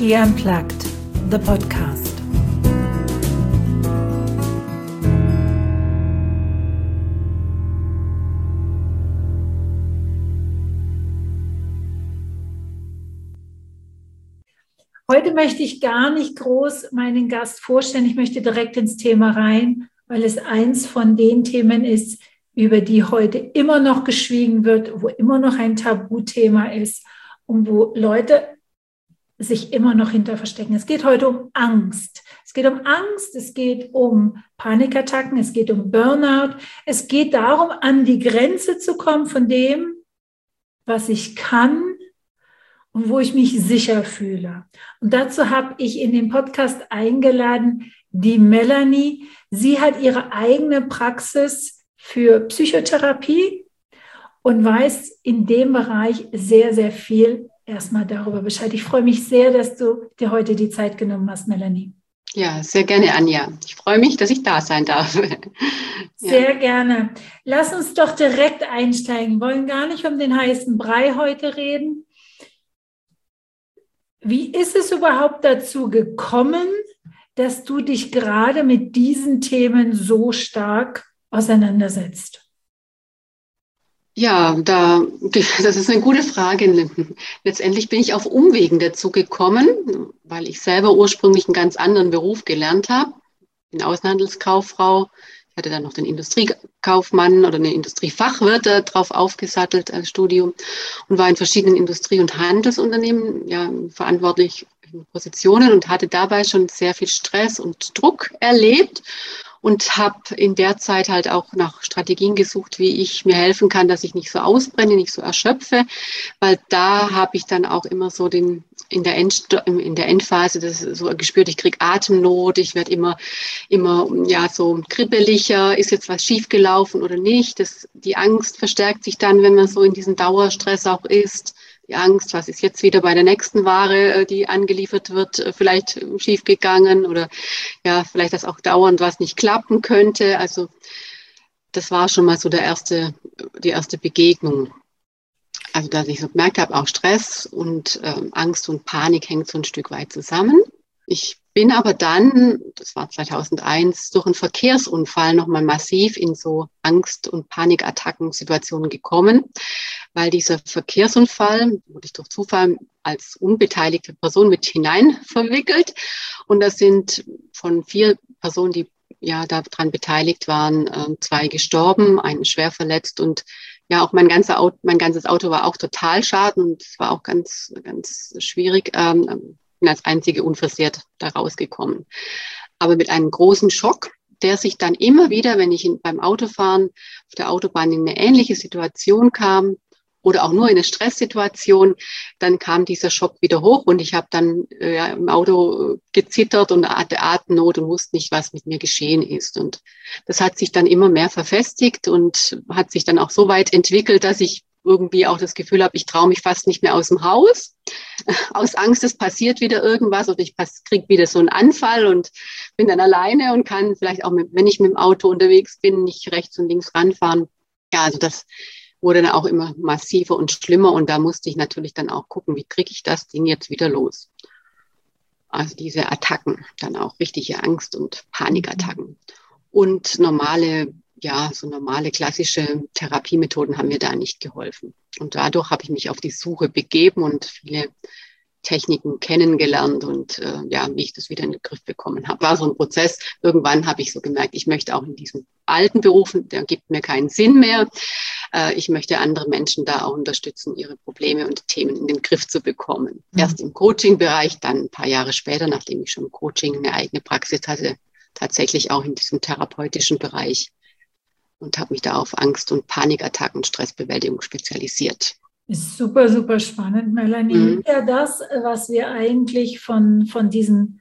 Ski Unplugged, the podcast. Heute möchte ich gar nicht groß meinen Gast vorstellen. Ich möchte direkt ins Thema rein, weil es eins von den Themen ist, über die heute immer noch geschwiegen wird, wo immer noch ein Tabuthema ist und wo Leute sich immer noch hinter verstecken. Es geht heute um Angst. Es geht um Angst, es geht um Panikattacken, es geht um Burnout. Es geht darum, an die Grenze zu kommen von dem, was ich kann und wo ich mich sicher fühle. Und dazu habe ich in den Podcast eingeladen die Melanie. Sie hat ihre eigene Praxis für Psychotherapie und weiß in dem Bereich sehr, sehr viel erstmal darüber Bescheid. Ich freue mich sehr, dass du dir heute die Zeit genommen hast, Melanie. Ja, sehr gerne, Anja. Ich freue mich, dass ich da sein darf. Sehr gerne. Lass uns doch direkt einsteigen. Wir wollen gar nicht um den heißen Brei heute reden. Wie ist es überhaupt dazu gekommen, dass du dich gerade mit diesen Themen so auseinandersetzt? Ja, das ist eine gute Frage. Letztendlich bin ich auf Umwegen dazu gekommen, weil ich selber ursprünglich einen ganz anderen Beruf gelernt habe. Ich bin Außenhandelskauffrau. Ich hatte dann noch den Industriekaufmann oder eine Industriefachwirt drauf aufgesattelt als Studium und war in verschiedenen Industrie- und Handelsunternehmen verantwortlich in Positionen und hatte dabei schon sehr viel Stress und Druck erlebt. Und habe in der Zeit halt auch nach Strategien gesucht, wie ich mir helfen kann, dass ich nicht so ausbrenne, nicht so erschöpfe. Weil da habe ich dann auch immer so in der Endphase das so gespürt, ich kriege Atemnot, ich werde immer so kribbeliger, ist jetzt was schiefgelaufen oder nicht. Die Angst verstärkt sich dann, wenn man so in diesem Dauerstress auch ist. Die Angst, was ist jetzt wieder bei der nächsten Ware, die angeliefert wird, vielleicht schiefgegangen oder ja, vielleicht, dass auch dauernd was nicht klappen könnte. Also das war schon mal so die erste Begegnung. Also dass ich so gemerkt habe, auch Stress und Angst und Panik hängt so ein Stück weit zusammen. Ich bin aber dann, das war 2001, durch einen Verkehrsunfall nochmal massiv in so Angst- und Panikattacken-Situationen gekommen, weil dieser Verkehrsunfall wurde ich durch Zufall als unbeteiligte Person mit hinein verwickelt. Und das sind von 4 Personen, die ja daran beteiligt waren, 2 gestorben, einen schwer verletzt und ja, auch mein ganzes Auto war auch Totalschaden und es war auch ganz, ganz schwierig. Bin als einzige unversehrt da rausgekommen. Aber mit einem großen Schock, der sich dann immer wieder, wenn ich beim Autofahren auf der Autobahn in eine ähnliche Situation kam oder auch nur in eine Stresssituation, dann kam dieser Schock wieder hoch und ich habe dann im Auto gezittert und hatte Atemnot und wusste nicht, was mit mir geschehen ist. Und das hat sich dann immer mehr verfestigt und hat sich dann auch so weit entwickelt, dass ich irgendwie auch das Gefühl habe, ich traue mich fast nicht mehr aus dem Haus. Aus Angst, es passiert wieder irgendwas oder ich kriege wieder so einen Anfall und bin dann alleine und kann vielleicht auch, wenn ich mit dem Auto unterwegs bin, nicht rechts und links ranfahren. Ja, also das wurde dann auch immer massiver und schlimmer und da musste ich natürlich dann auch gucken, wie kriege ich das Ding jetzt wieder los. Also diese Attacken, dann auch richtige Angst- und Panikattacken. Und so normale klassische Therapiemethoden haben mir da nicht geholfen. Und dadurch habe ich mich auf die Suche begeben und viele Techniken kennengelernt und wie ich das wieder in den Griff bekommen habe. War so ein Prozess. Irgendwann habe ich so gemerkt, ich möchte auch in diesem alten Beruf, der gibt mir keinen Sinn mehr. Ich möchte andere Menschen da auch unterstützen, ihre Probleme und Themen in den Griff zu bekommen. Erst im Coaching-Bereich, dann ein paar Jahre später, nachdem ich schon im Coaching eine eigene Praxis hatte, tatsächlich auch in diesem therapeutischen Bereich. Und habe mich da auf Angst- und Panikattacken und Stressbewältigung spezialisiert. Ist super, super spannend, Melanie. Ja, das, was wir eigentlich von diesen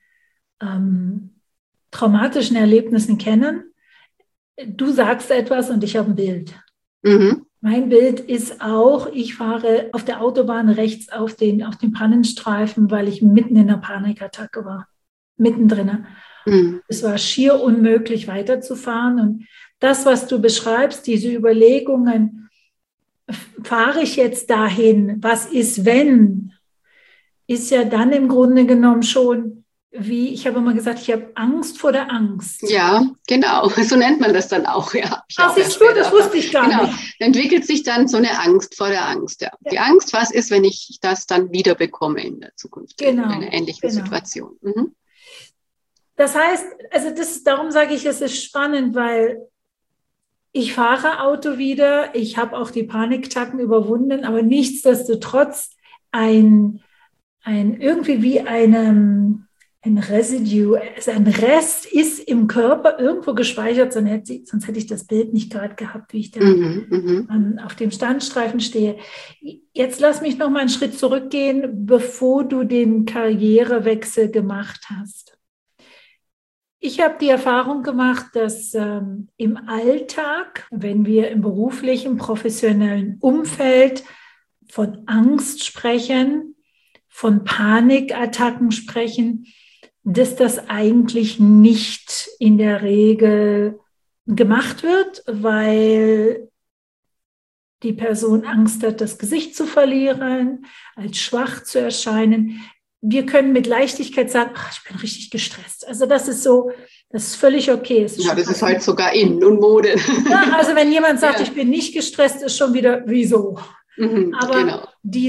traumatischen Erlebnissen kennen. Du sagst etwas und ich habe ein Bild. Mein Bild ist auch, ich fahre auf der Autobahn rechts auf den Pannenstreifen, weil ich mitten in einer Panikattacke war. Mittendrin. Es war schier unmöglich weiterzufahren und das, was du beschreibst, diese Überlegungen, fahre ich jetzt dahin, was ist wenn? ist ja dann im Grunde genommen schon wie, ich habe immer gesagt, ich habe Angst vor der Angst. Ja, genau. So nennt man das dann auch. Ja, ach, siehst du, das wusste ich gar genau. nicht. Entwickelt sich dann so eine Angst vor der Angst. Ja. Die Angst, was ist, wenn ich das dann wieder bekomme in der Zukunft, in einer ähnlichen Situation. Mhm. Das heißt, also darum sage ich, es ist spannend, weil ich fahre Auto wieder, ich habe auch die Panikattacken überwunden, aber nichtsdestotrotz irgendwie wie ein Residue, also ein Rest ist im Körper irgendwo gespeichert, sonst hätte ich das Bild nicht gerade gehabt, wie ich da auf dem Standstreifen stehe. Jetzt lass mich noch mal einen Schritt zurückgehen, bevor du den Karrierewechsel gemacht hast. Ich habe die Erfahrung gemacht, dass im Alltag, wenn wir im beruflichen, professionellen Umfeld von Angst sprechen, von Panikattacken sprechen, dass das eigentlich nicht in der Regel gemacht wird, weil die Person Angst hat, das Gesicht zu verlieren, als schwach zu erscheinen. Wir können mit Leichtigkeit sagen, ach, ich bin richtig gestresst. Also das ist völlig okay. Das ist halt sogar in und Mode. Ja, also wenn jemand sagt, ich bin nicht gestresst, ist schon wieder, wieso? Aber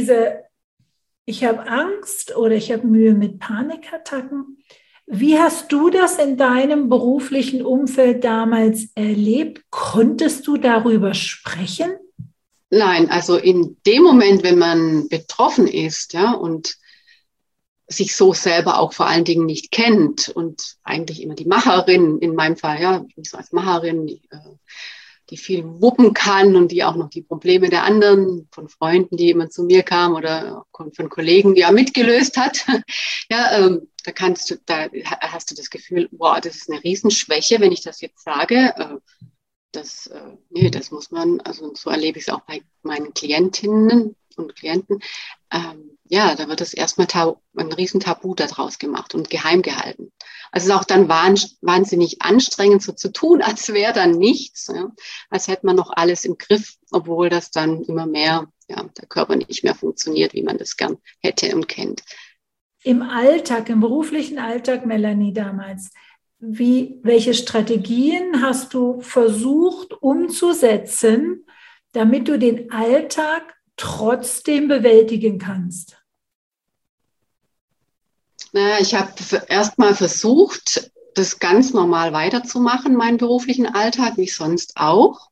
ich habe Angst oder ich habe Mühe mit Panikattacken. Wie hast du das in deinem beruflichen Umfeld damals erlebt? Konntest du darüber sprechen? Nein, also in dem Moment, wenn man betroffen ist, ja, und sich so selber auch vor allen Dingen nicht kennt und eigentlich immer die Macherin, in meinem Fall, ja, ich so als Macherin, die viel wuppen kann und die auch noch die Probleme der anderen, von Freunden, die immer zu mir kamen oder von Kollegen, die er mitgelöst hat. Ja, da hast du das Gefühl, wow, das ist eine Riesenschwäche, wenn ich das jetzt sage. Das muss man, also so erlebe ich es auch bei meinen Klientinnen und Klienten. Da wird das erstmal ein Riesentabu daraus gemacht und geheim gehalten. Also es ist auch dann wahnsinnig anstrengend, so zu tun, als wäre dann nichts, ja, als hätte man noch alles im Griff, obwohl das dann immer mehr, der Körper nicht mehr funktioniert, wie man das gern hätte und kennt. Im Alltag, im beruflichen Alltag, Melanie, damals, welche Strategien hast du versucht umzusetzen, damit du den Alltag trotzdem bewältigen kannst? Ich habe erst mal versucht, das ganz normal weiterzumachen, meinen beruflichen Alltag, wie sonst auch.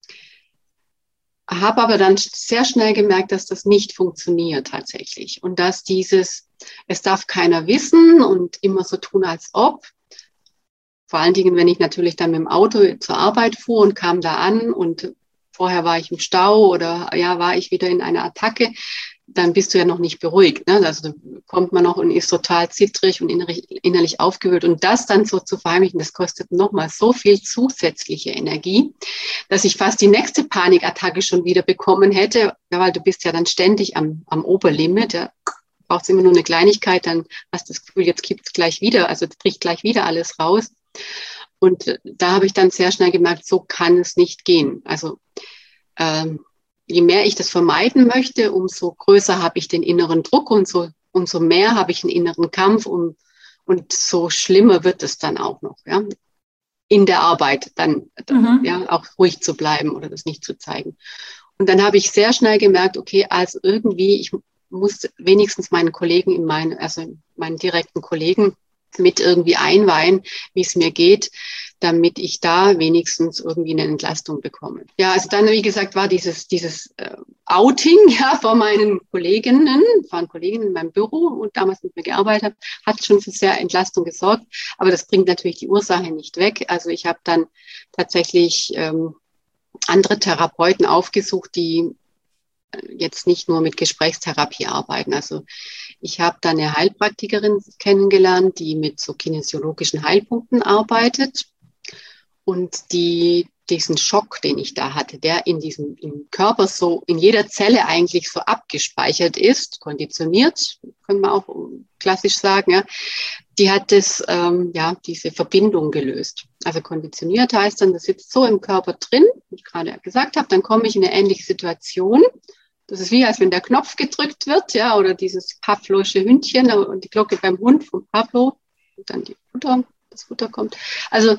Habe aber dann sehr schnell gemerkt, dass das nicht funktioniert tatsächlich. Und dass es darf keiner wissen und immer so tun, als ob. Vor allen Dingen, wenn ich natürlich dann mit dem Auto zur Arbeit fuhr und kam da an und vorher war ich im Stau oder war ich wieder in einer Attacke, dann bist du ja noch nicht beruhigt. Ne? Also da kommt man noch und ist total zittrig und innerlich aufgewühlt. Und das dann so zu verheimlichen, das kostet nochmal so viel zusätzliche Energie, dass ich fast die nächste Panikattacke schon wieder bekommen hätte, weil du bist ja dann ständig am Oberlimit. Ja. Brauchst immer nur eine Kleinigkeit, dann hast du das Gefühl, jetzt kippt es gleich wieder, also bricht gleich wieder alles raus. Und da habe ich dann sehr schnell gemerkt, so kann es nicht gehen. Also je mehr ich das vermeiden möchte, umso größer habe ich den inneren Druck und umso mehr habe ich einen inneren Kampf und so schlimmer wird es dann auch noch, ja, in der Arbeit dann auch ruhig zu bleiben oder das nicht zu zeigen. Und dann habe ich sehr schnell gemerkt, okay, also irgendwie, ich muss wenigstens meinen Kollegen meinen direkten Kollegen mit irgendwie einweihen, wie es mir geht, damit ich da wenigstens irgendwie eine Entlastung bekomme. Ja, also dann, wie gesagt, war dieses Outing von meinen Kolleginnen in meinem Büro und damals mit mir gearbeitet habe, hat schon für sehr Entlastung gesorgt. Aber das bringt natürlich die Ursache nicht weg. Also ich habe dann tatsächlich andere Therapeuten aufgesucht, die jetzt nicht nur mit Gesprächstherapie arbeiten. Also ich habe da eine Heilpraktikerin kennengelernt, die mit so kinesiologischen Heilpunkten arbeitet und diesen Schock, den ich da hatte, der im Körper so in jeder Zelle eigentlich so abgespeichert ist, konditioniert, können wir auch klassisch sagen, ja, die hat diese Verbindung gelöst. Also konditioniert heißt dann, das sitzt so im Körper drin, wie ich gerade gesagt habe, dann komme ich in eine ähnliche Situation Das ist wie, als wenn der Knopf gedrückt wird, ja, oder dieses Pavlovsche Hündchen und die Glocke beim Hund von Pavlov und dann das Futter kommt. Also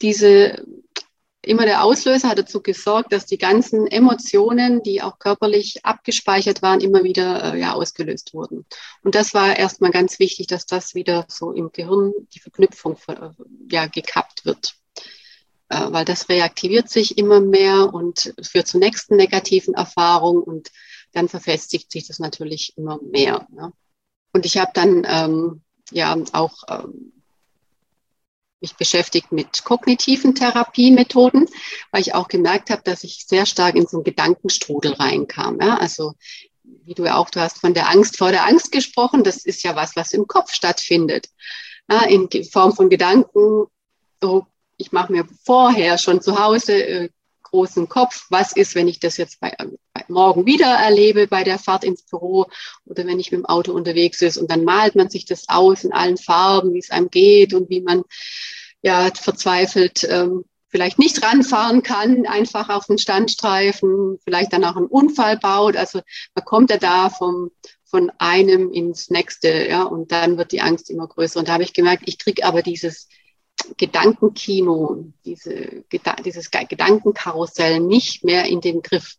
immer der Auslöser hat dazu gesorgt, dass die ganzen Emotionen, die auch körperlich abgespeichert waren, immer wieder ausgelöst wurden. Und das war erstmal ganz wichtig, dass das wieder so im Gehirn, die Verknüpfung gekappt wird. Weil das reaktiviert sich immer mehr und führt zur nächsten negativen Erfahrung und dann verfestigt sich das natürlich immer mehr. Ne? Und ich habe dann mich beschäftigt mit kognitiven Therapiemethoden, weil ich auch gemerkt habe, dass ich sehr stark in so einen Gedankenstrudel reinkam. Ja? Also du hast von der Angst vor der Angst gesprochen. Das ist ja was im Kopf stattfindet. Ja? In Form von Gedanken. So, ich mache mir vorher schon zu Hause großen Kopf. Was ist, wenn ich das jetzt bei morgen wieder erlebe bei der Fahrt ins Büro oder wenn ich mit dem Auto unterwegs ist und dann malt man sich das aus in allen Farben, wie es einem geht und wie man verzweifelt vielleicht nicht ranfahren kann, einfach auf den Standstreifen, vielleicht dann auch einen Unfall baut. Also man kommt ja da von einem ins nächste, ja, und dann wird die Angst immer größer. Und da habe ich gemerkt, ich kriege aber dieses Gedankenkino, dieses Gedankenkarussell nicht mehr in den Griff.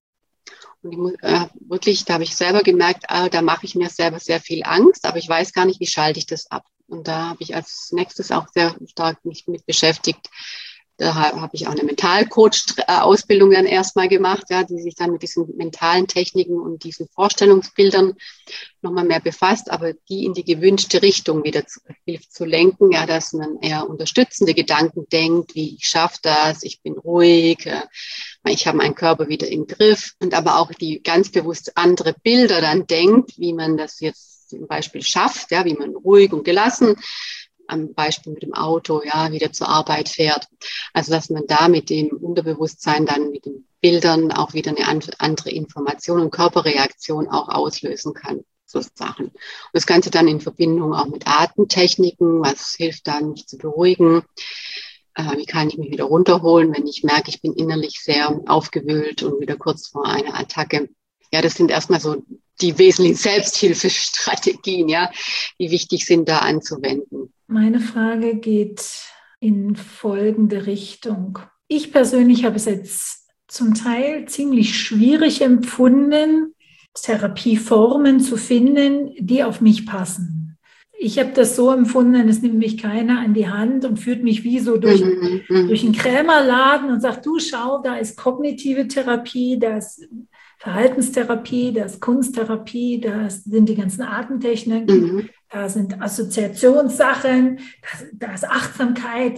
Und da habe ich selber gemerkt, da mache ich mir selber sehr viel Angst, aber ich weiß gar nicht, wie schalte ich das ab. Und da habe ich als nächstes auch sehr stark mich mit beschäftigt. Da habe ich auch eine Mentalcoach-Ausbildung dann erstmal gemacht, ja, die sich dann mit diesen mentalen Techniken und diesen Vorstellungsbildern nochmal mehr befasst, aber die in die gewünschte Richtung wieder hilft zu lenken, ja, dass man eher unterstützende Gedanken denkt, wie ich schaffe das, ich bin ruhig, ich habe meinen Körper wieder im Griff und aber auch die ganz bewusst andere Bilder dann denkt, wie man das jetzt zum Beispiel schafft, ja, wie man ruhig und gelassen am Beispiel mit dem Auto, ja, wieder zur Arbeit fährt. Also, dass man da mit dem Unterbewusstsein dann mit den Bildern auch wieder eine andere Information und Körperreaktion auch auslösen kann. So Sachen. Und das Ganze dann in Verbindung auch mit Atemtechniken, was hilft dann, mich zu beruhigen. Wie kann ich mich wieder runterholen, wenn ich merke, ich bin innerlich sehr aufgewühlt und wieder kurz vor einer Attacke. Ja, das sind erstmal so die wesentlichen Selbsthilfestrategien, ja, die wichtig sind, da anzuwenden. Meine Frage geht in folgende Richtung. Ich persönlich habe es jetzt zum Teil ziemlich schwierig empfunden, Therapieformen zu finden, die auf mich passen. Ich habe das so empfunden, es nimmt mich keiner an die Hand und führt mich wie so durch einen Krämerladen und sagt, du schau, da ist kognitive Therapie, da ist Verhaltenstherapie, da ist Kunsttherapie, da sind die ganzen Atemtechniken, da sind Assoziationssachen, da ist Achtsamkeit,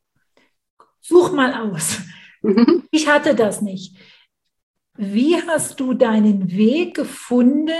such mal aus. Ich hatte das nicht. Wie hast du deinen Weg gefunden,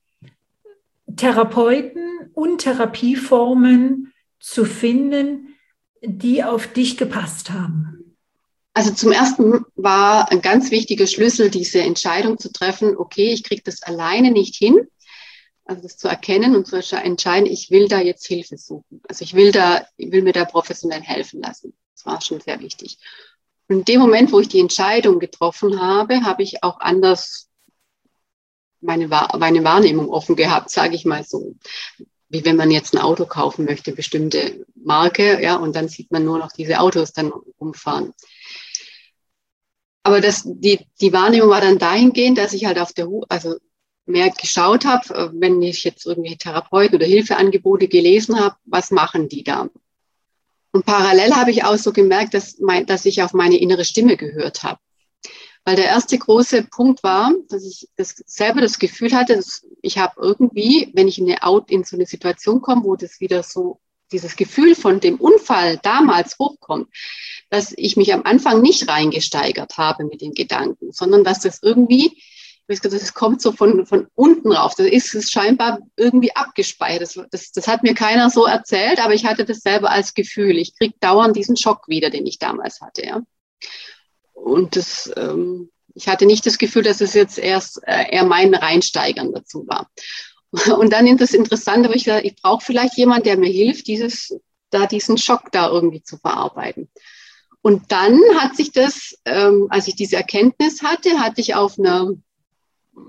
Therapeuten und Therapieformen zu finden, die auf dich gepasst haben? Also zum Ersten war ein ganz wichtiger Schlüssel, diese Entscheidung zu treffen, okay, ich kriege das alleine nicht hin, also das zu erkennen und zu entscheiden, ich will da jetzt Hilfe suchen. Also ich will mir da professionell helfen lassen. Das war schon sehr wichtig. Und in dem Moment, wo ich die Entscheidung getroffen habe, habe ich auch anders meine Wahrnehmung offen gehabt, sage ich mal so. Wie wenn man jetzt ein Auto kaufen möchte, bestimmte Marke, ja, und dann sieht man nur noch diese Autos dann rumfahren. Aber die Wahrnehmung war dann dahingehend, dass ich halt mehr geschaut habe, wenn ich jetzt irgendwie Therapeuten oder Hilfeangebote gelesen habe, was machen die da? Und parallel habe ich auch so gemerkt, dass ich auf meine innere Stimme gehört habe. Weil der erste große Punkt war, dass ich selber das Gefühl hatte, dass ich habe irgendwie, wenn ich in so eine Situation komme, wo das wieder so dieses Gefühl von dem Unfall damals hochkommt, dass ich mich am Anfang nicht reingesteigert habe mit den Gedanken, sondern dass das irgendwie, das kommt so von unten rauf. Das ist scheinbar irgendwie abgespeichert. Das hat mir keiner so erzählt, aber ich hatte das selber als Gefühl. Ich kriege dauernd diesen Schock wieder, den ich damals hatte. Ja. Und ich hatte nicht das Gefühl, dass es jetzt eher mein Reinsteigern dazu war. Und dann ist das Interessante, wo ich gesagt, ich brauche vielleicht jemanden, der mir hilft, diesen Schock da irgendwie zu verarbeiten. Und dann hat sich das, als ich diese Erkenntnis hatte ich auf einer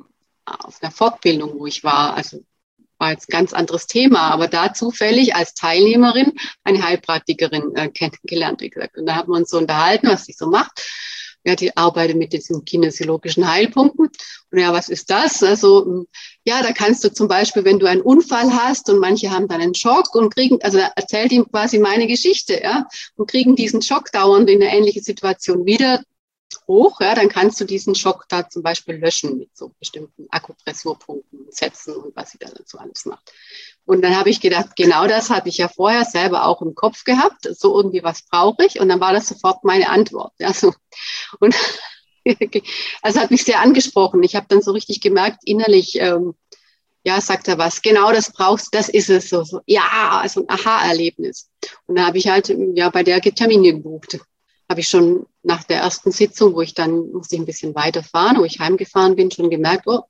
auf einer Fortbildung, wo ich war. Also war jetzt ein ganz anderes Thema, aber da zufällig als Teilnehmerin eine Heilpraktikerin kennengelernt, wie gesagt. Und da haben wir uns so unterhalten, was sie so macht. Ja, die arbeitet mit diesen kinesiologischen Heilpunkten. Und ja, was ist das? Also, ja, da kannst du zum Beispiel, wenn du einen Unfall hast und manche haben dann einen Schock und kriegen, also erzählt ihm quasi meine Geschichte, ja, und kriegen diesen Schock dauernd in eine ähnliche Situation wieder hoch, ja, dann kannst du diesen Schock da zum Beispiel löschen mit so bestimmten Akupressurpunkten, Sätzen und was sie da dazu alles macht. Und dann habe ich gedacht, genau das hatte ich ja vorher selber auch im Kopf gehabt, so irgendwie was brauche ich und dann war das sofort meine Antwort. Ja, so. Und also hat mich sehr angesprochen. Ich habe dann so richtig gemerkt, innerlich, ja, sagt er was, genau das brauchst du, das ist es, so ja, so ein Aha-Erlebnis. Und da habe ich halt ja bei der Termine gebucht. Habe ich schon nach der ersten Sitzung, musste ich ein bisschen weiterfahren, wo ich heimgefahren bin, schon gemerkt, oh,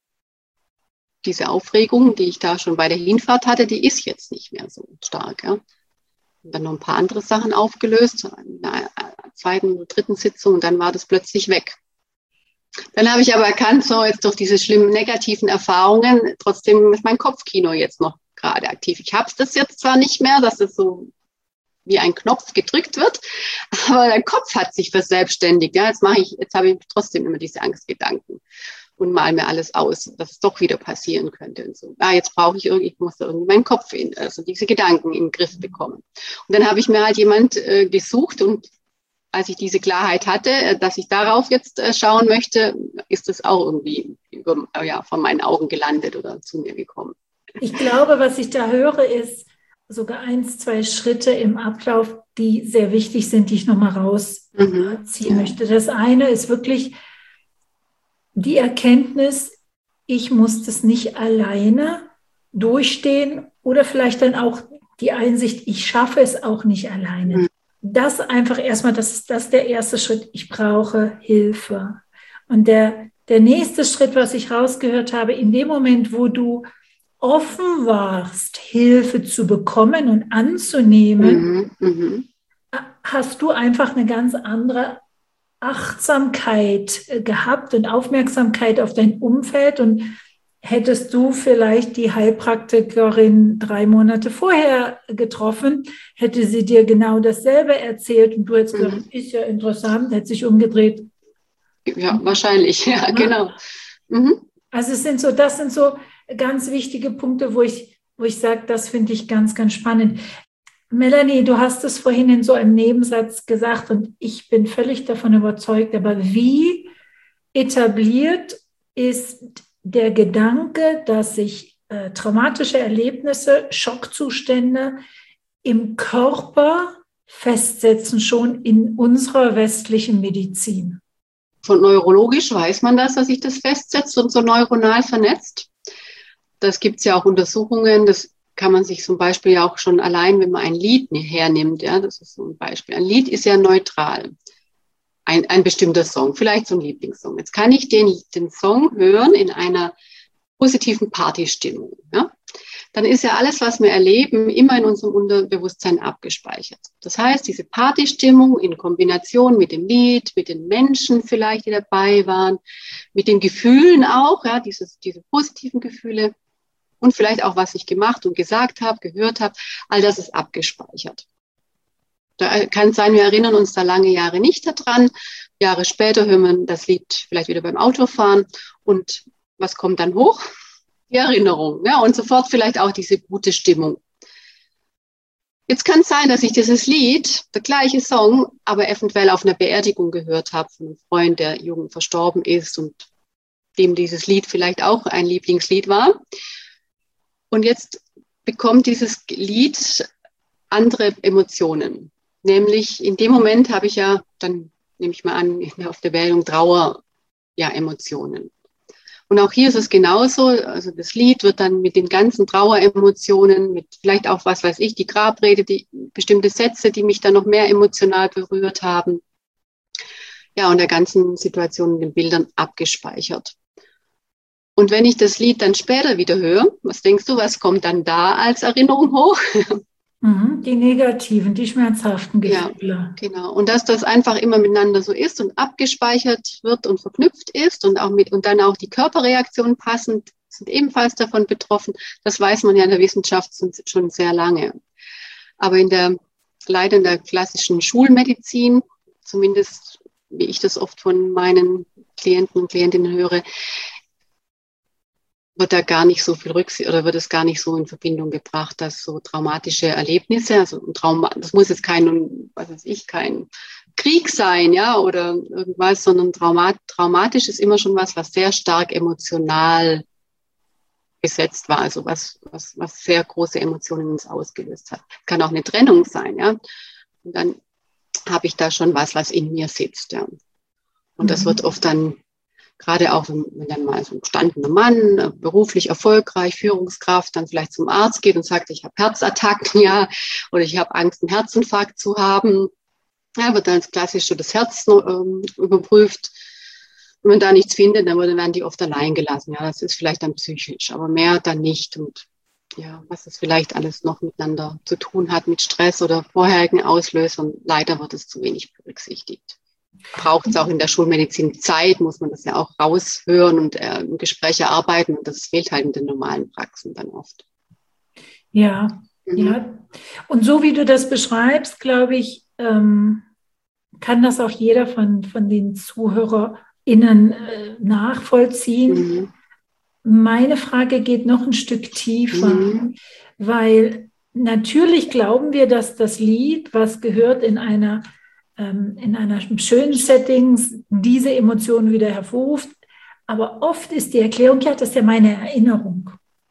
diese Aufregung, die ich da schon bei der Hinfahrt hatte, die ist jetzt nicht mehr so stark. Ja. Und dann noch ein paar andere Sachen aufgelöst, in der zweiten oder dritten Sitzung, und dann war das plötzlich weg. Dann habe ich aber erkannt, so jetzt durch diese schlimmen negativen Erfahrungen, trotzdem ist mein Kopfkino jetzt noch gerade aktiv. Ich habe das jetzt zwar nicht mehr, dass es so wie ein Knopf gedrückt wird, aber der Kopf hat sich verselbstständigt. Ja, jetzt habe ich trotzdem immer diese Angstgedanken und mal mir alles aus, dass es doch wieder passieren könnte und so. Jetzt ich muss da irgendwie meinen Kopf also diese Gedanken in den Griff bekommen. Und dann habe ich mir halt jemand gesucht und als ich diese Klarheit hatte, dass ich darauf jetzt schauen möchte, ist es auch irgendwie von meinen Augen gelandet oder zu mir gekommen. Ich glaube, was ich da höre, ist sogar 1, 2 Schritte im Ablauf, die sehr wichtig sind, die ich nochmal rausziehen möchte. Das eine ist wirklich die Erkenntnis, ich muss das nicht alleine durchstehen oder vielleicht dann auch die Einsicht, ich schaffe es auch nicht alleine. Das einfach erstmal, das ist der erste Schritt. Ich brauche Hilfe. Und der nächste Schritt, was ich rausgehört habe, in dem Moment, wo du offen warst, Hilfe zu bekommen und anzunehmen, hast du einfach eine ganz andere Achtsamkeit gehabt und Aufmerksamkeit auf dein Umfeld. Und hättest du vielleicht die Heilpraktikerin 3 Monate vorher getroffen, hätte sie dir genau dasselbe erzählt und du hättest gesagt, ist ja interessant, hätte sich umgedreht. Ja, wahrscheinlich, ja, genau. Also das sind so ganz wichtige Punkte, wo ich sage, das finde ich ganz, ganz spannend. Melanie, du hast es vorhin in so einem Nebensatz gesagt und ich bin völlig davon überzeugt, aber wie etabliert ist der Gedanke, dass sich traumatische Erlebnisse, Schockzustände im Körper festsetzen, schon in unserer westlichen Medizin? Von neurologisch weiß man das, dass sich das festsetzt und so neuronal vernetzt. Das gibt es ja auch Untersuchungen, das kann man sich zum Beispiel ja auch schon allein, wenn man ein Lied hernimmt, ja, das ist so ein Beispiel. Ein Lied ist ja neutral. Ein bestimmter Song, vielleicht so ein Lieblingssong. Jetzt kann ich den Song hören in einer positiven Partystimmung. Ja? Dann ist ja alles, was wir erleben, immer in unserem Unterbewusstsein abgespeichert. Das heißt, diese Partystimmung in Kombination mit dem Lied, mit den Menschen vielleicht, die dabei waren, mit den Gefühlen auch, ja, diese positiven Gefühle und vielleicht auch, was ich gemacht und gesagt habe, gehört habe, all das ist abgespeichert. Da kann es sein, wir erinnern uns da lange Jahre nicht daran. Jahre später hören wir das Lied vielleicht wieder beim Autofahren. Und was kommt dann hoch? Die Erinnerung. Ja, und sofort vielleicht auch diese gute Stimmung. Jetzt kann es sein, dass ich dieses Lied, der gleiche Song, aber eventuell auf einer Beerdigung gehört habe von einem Freund, der jung verstorben ist und dem dieses Lied vielleicht auch ein Lieblingslied war. Und jetzt bekommt dieses Lied andere Emotionen. Nämlich in dem Moment habe ich ja, dann nehme ich mal an, auf der Beerdigung Trauer, ja, Emotionen. Und auch hier ist es genauso, also das Lied wird dann mit den ganzen Traueremotionen, mit vielleicht auch, was weiß ich, die Grabrede, die bestimmte Sätze, die mich dann noch mehr emotional berührt haben, ja, und der ganzen Situation in den Bildern abgespeichert. Und wenn ich das Lied dann später wieder höre, was denkst du, was kommt dann da als Erinnerung hoch? Die negativen, die schmerzhaften Gefühle. Ja, genau. Und dass das einfach immer miteinander so ist und abgespeichert wird und verknüpft ist und dann auch die Körperreaktionen passend sind ebenfalls davon betroffen. Das weiß man ja in der Wissenschaft schon sehr lange. Aber leider in der klassischen Schulmedizin, zumindest wie ich das oft von meinen Klienten und Klientinnen höre, wird da gar nicht so viel wird es gar nicht so in Verbindung gebracht, dass so traumatische Erlebnisse, also ein Trauma, das muss jetzt kein Krieg sein, ja, oder irgendwas, sondern traumatisch ist immer schon was sehr stark emotional gesetzt war, also was sehr große Emotionen in uns ausgelöst hat. Kann auch eine Trennung sein, ja. Und dann habe ich da schon was in mir sitzt, ja. Und das wird oft dann, gerade auch, wenn dann mal so ein gestandener Mann, beruflich erfolgreich, Führungskraft, dann vielleicht zum Arzt geht und sagt, ich habe Herzattacken, ja, oder ich habe Angst, einen Herzinfarkt zu haben, ja, wird dann klassisch so das Herz überprüft. Und wenn da nichts findet, dann werden die oft allein gelassen. Ja, das ist vielleicht dann psychisch, aber mehr dann nicht. Und ja, was es vielleicht alles noch miteinander zu tun hat mit Stress oder vorherigen Auslösern, leider wird es zu wenig berücksichtigt. Braucht es auch in der Schulmedizin Zeit, muss man das ja auch raushören und im Gespräch erarbeiten. Und das fehlt halt in den normalen Praxen dann oft. Ja, ja. Und so wie du das beschreibst, glaube ich, kann das auch jeder von den ZuhörerInnen nachvollziehen. Meine Frage geht noch ein Stück tiefer, weil natürlich glauben wir, dass das Lied, was gehört in einer schönen Setting, diese Emotionen wieder hervorruft. Aber oft ist die Erklärung, ja, das ist ja meine Erinnerung.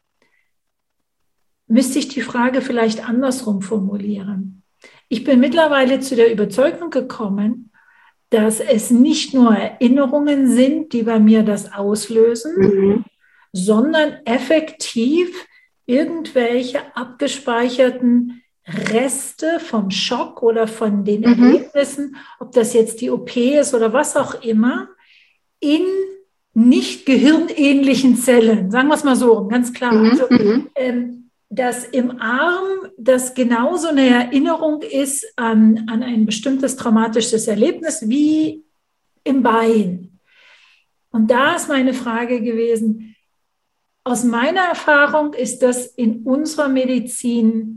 Müsste ich die Frage vielleicht andersrum formulieren? Ich bin mittlerweile zu der Überzeugung gekommen, dass es nicht nur Erinnerungen sind, die bei mir das auslösen, sondern effektiv irgendwelche abgespeicherten Reste vom Schock oder von den Erlebnissen, ob das jetzt die OP ist oder was auch immer, in nicht gehirnähnlichen Zellen, sagen wir es mal so, ganz klar. Also, dass im Arm das genauso eine Erinnerung ist an ein bestimmtes traumatisches Erlebnis wie im Bein. Und da ist meine Frage gewesen, aus meiner Erfahrung ist das in unserer Medizin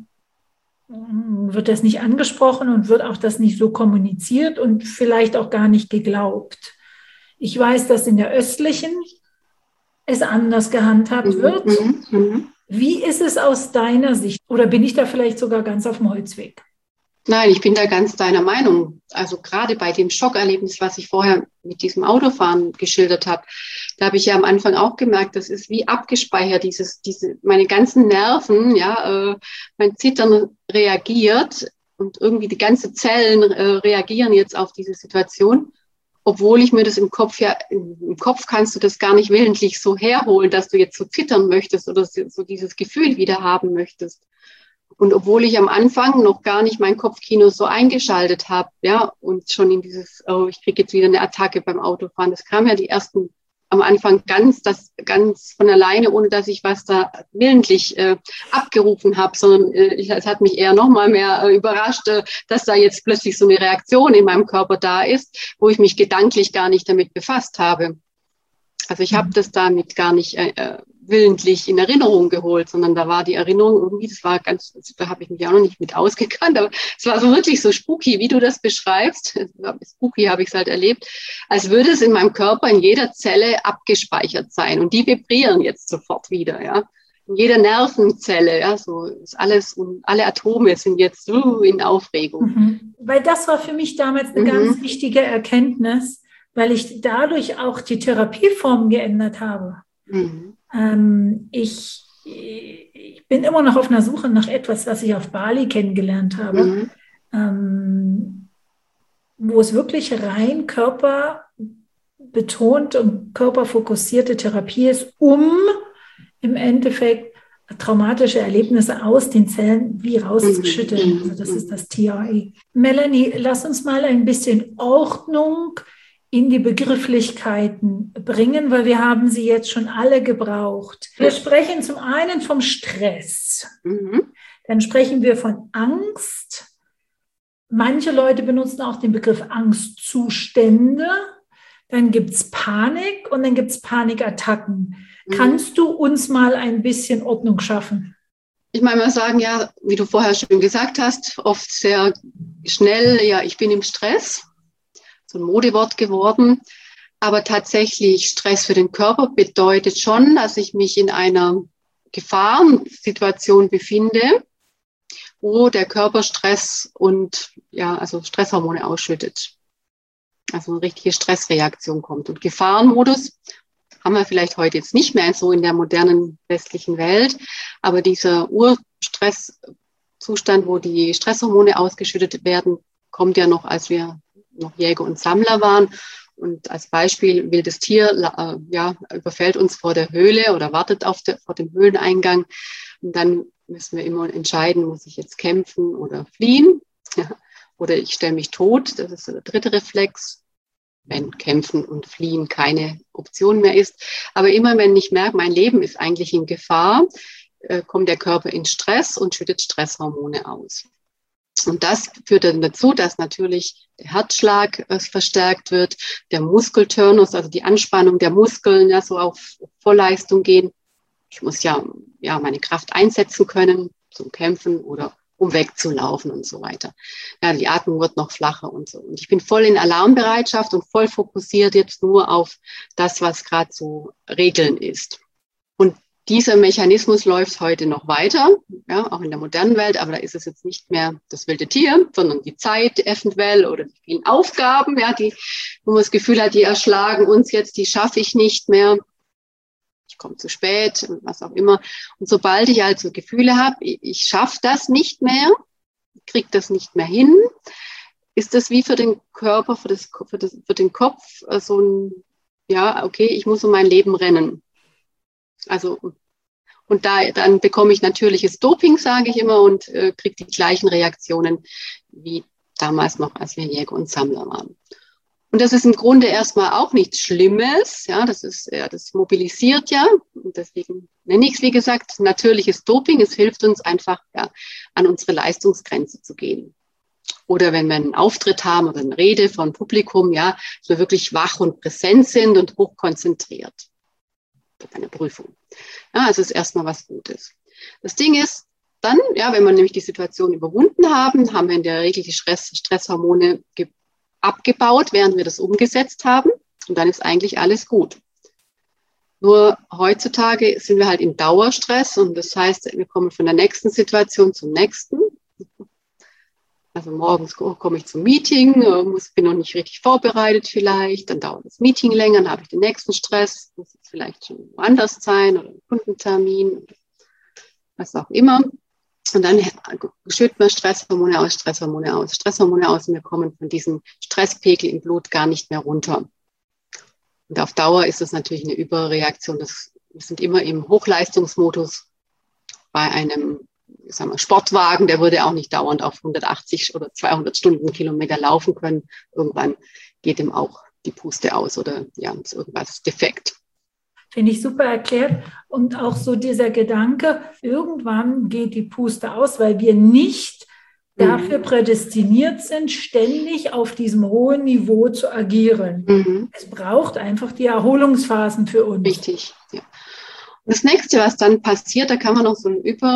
wird das nicht angesprochen und wird auch das nicht so kommuniziert und vielleicht auch gar nicht geglaubt. Ich weiß, dass in der östlichen es anders gehandhabt wird. Wie ist es aus deiner Sicht? Oder bin ich da vielleicht sogar ganz auf dem Holzweg? Nein, ich bin da ganz deiner Meinung. Also gerade bei dem Schockerlebnis, was ich vorher mit diesem Autofahren geschildert habe, da habe ich ja am Anfang auch gemerkt, das ist wie abgespeichert, meine ganzen Nerven, ja, mein Zittern reagiert und irgendwie die ganzen Zellen reagieren jetzt auf diese Situation, obwohl ich mir das im Kopf kannst du das gar nicht willentlich so herholen, dass du jetzt so zittern möchtest oder so dieses Gefühl wieder haben möchtest. Und obwohl ich am Anfang noch gar nicht mein Kopfkino so eingeschaltet habe, ja, und schon in dieses, ich kriege jetzt wieder eine Attacke beim Autofahren, das kam ja am Anfang ganz von alleine, ohne dass ich was da willentlich abgerufen habe, sondern es hat mich eher noch mal mehr überrascht, dass da jetzt plötzlich so eine Reaktion in meinem Körper da ist, wo ich mich gedanklich gar nicht damit befasst habe. Also ich habe das damit gar nicht willentlich in Erinnerung geholt, sondern da war die Erinnerung irgendwie, da habe ich mich auch noch nicht mit ausgekannt, aber es war so wirklich so spooky, wie du das beschreibst. Spooky habe ich es halt erlebt, als würde es in meinem Körper in jeder Zelle abgespeichert sein und die vibrieren jetzt sofort wieder, ja. In jeder Nervenzelle, ja, so ist alles und alle Atome sind jetzt in Aufregung. Weil das war für mich damals eine ganz wichtige Erkenntnis, weil ich dadurch auch die Therapieform geändert habe. Ich bin immer noch auf einer Suche nach etwas, was ich auf Bali kennengelernt habe, wo es wirklich rein körperbetont und körperfokussierte Therapie ist, um im Endeffekt traumatische Erlebnisse aus den Zellen wie rauszuschütteln. Also das ist das TRE. Melanie, lass uns mal ein bisschen Ordnung in die Begrifflichkeiten bringen, weil wir haben sie jetzt schon alle gebraucht. Wir sprechen zum einen vom Stress. Dann sprechen wir von Angst. Manche Leute benutzen auch den Begriff Angstzustände. Dann gibt es Panik und dann gibt es Panikattacken. Kannst du uns mal ein bisschen Ordnung schaffen? Ich meine, mal sagen, ja, wie du vorher schon gesagt hast, oft sehr schnell, ja, ich bin im Stress, so ein Modewort geworden. Aber tatsächlich Stress für den Körper bedeutet schon, dass ich mich in einer Gefahrensituation befinde, wo der Körper Stress und ja, also Stresshormone ausschüttet. Also eine richtige Stressreaktion kommt. Und Gefahrenmodus haben wir vielleicht heute jetzt nicht mehr so in der modernen westlichen Welt, aber dieser Urstresszustand, wo die Stresshormone ausgeschüttet werden, kommt ja noch, als wir noch Jäger und Sammler waren. Und als Beispiel, wildes Tier überfällt uns vor der Höhle oder wartet vor dem Höhleneingang. Und dann müssen wir immer entscheiden, muss ich jetzt kämpfen oder fliehen? Ja. Oder ich stelle mich tot, das ist der dritte Reflex, wenn Kämpfen und Fliehen keine Option mehr ist. Aber immer wenn ich merke, mein Leben ist eigentlich in Gefahr, kommt der Körper in Stress und schüttet Stresshormone aus. Und das führt dann dazu, dass natürlich der Herzschlag verstärkt wird, der Muskelturnus, also die Anspannung der Muskeln, ja, so auf Vollleistung gehen. Ich muss ja meine Kraft einsetzen können zum Kämpfen oder um wegzulaufen und so weiter. Ja, die Atmung wird noch flacher und so. Und ich bin voll in Alarmbereitschaft und voll fokussiert jetzt nur auf das, was gerade so Regeln ist. Und dieser Mechanismus läuft heute noch weiter, ja, auch in der modernen Welt, aber da ist es jetzt nicht mehr das wilde Tier, sondern die Zeit eventuell oder die vielen Aufgaben, ja, wo man das Gefühl hat, die erschlagen uns jetzt, die schaffe ich nicht mehr. Ich komme zu spät, was auch immer. Und sobald ich also Gefühle habe, ich schaffe das nicht mehr, kriege das nicht mehr hin, ist das wie für den Körper, für den Kopf so ein, ja, okay, ich muss um mein Leben rennen. Also, und dann bekomme ich natürliches Doping, sage ich immer, und kriege die gleichen Reaktionen wie damals noch, als wir Jäger und Sammler waren. Und das ist im Grunde erstmal auch nichts Schlimmes, ja, das mobilisiert ja, und deswegen nenne ich es, wie gesagt, natürliches Doping. Es hilft uns einfach, ja, an unsere Leistungsgrenze zu gehen. Oder wenn wir einen Auftritt haben oder eine Rede von Publikum, ja, dass wir wirklich wach und präsent sind und hochkonzentriert. Bei einer Prüfung. Ja, also ist erstmal was Gutes. Das Ding ist, dann, ja, wenn wir nämlich die Situation überwunden haben, haben wir in der Regel die Stresshormone abgebaut, während wir das umgesetzt haben. Und dann ist eigentlich alles gut. Nur heutzutage sind wir halt im Dauerstress und das heißt, wir kommen von der nächsten Situation zum nächsten. Also morgens komme ich zum Meeting, bin noch nicht richtig vorbereitet vielleicht, dann dauert das Meeting länger, dann habe ich den nächsten Stress, muss jetzt vielleicht schon woanders sein oder ein Kundentermin, was auch immer. Und dann schütten wir Stresshormone aus und wir kommen von diesem Stresspegel im Blut gar nicht mehr runter. Und auf Dauer ist das natürlich eine Überreaktion. Wir sind immer im Hochleistungsmodus. Bei einem Sportwagen, der würde auch nicht dauernd auf 180 oder 200 Stundenkilometer laufen können. Irgendwann geht ihm auch die Puste aus oder ja, ist irgendwas defekt. Finde ich super erklärt. Und auch so dieser Gedanke, irgendwann geht die Puste aus, weil wir nicht dafür prädestiniert sind, ständig auf diesem hohen Niveau zu agieren. Es braucht einfach die Erholungsphasen für uns. Richtig, ja. Und das nächste, was dann passiert, da kann man noch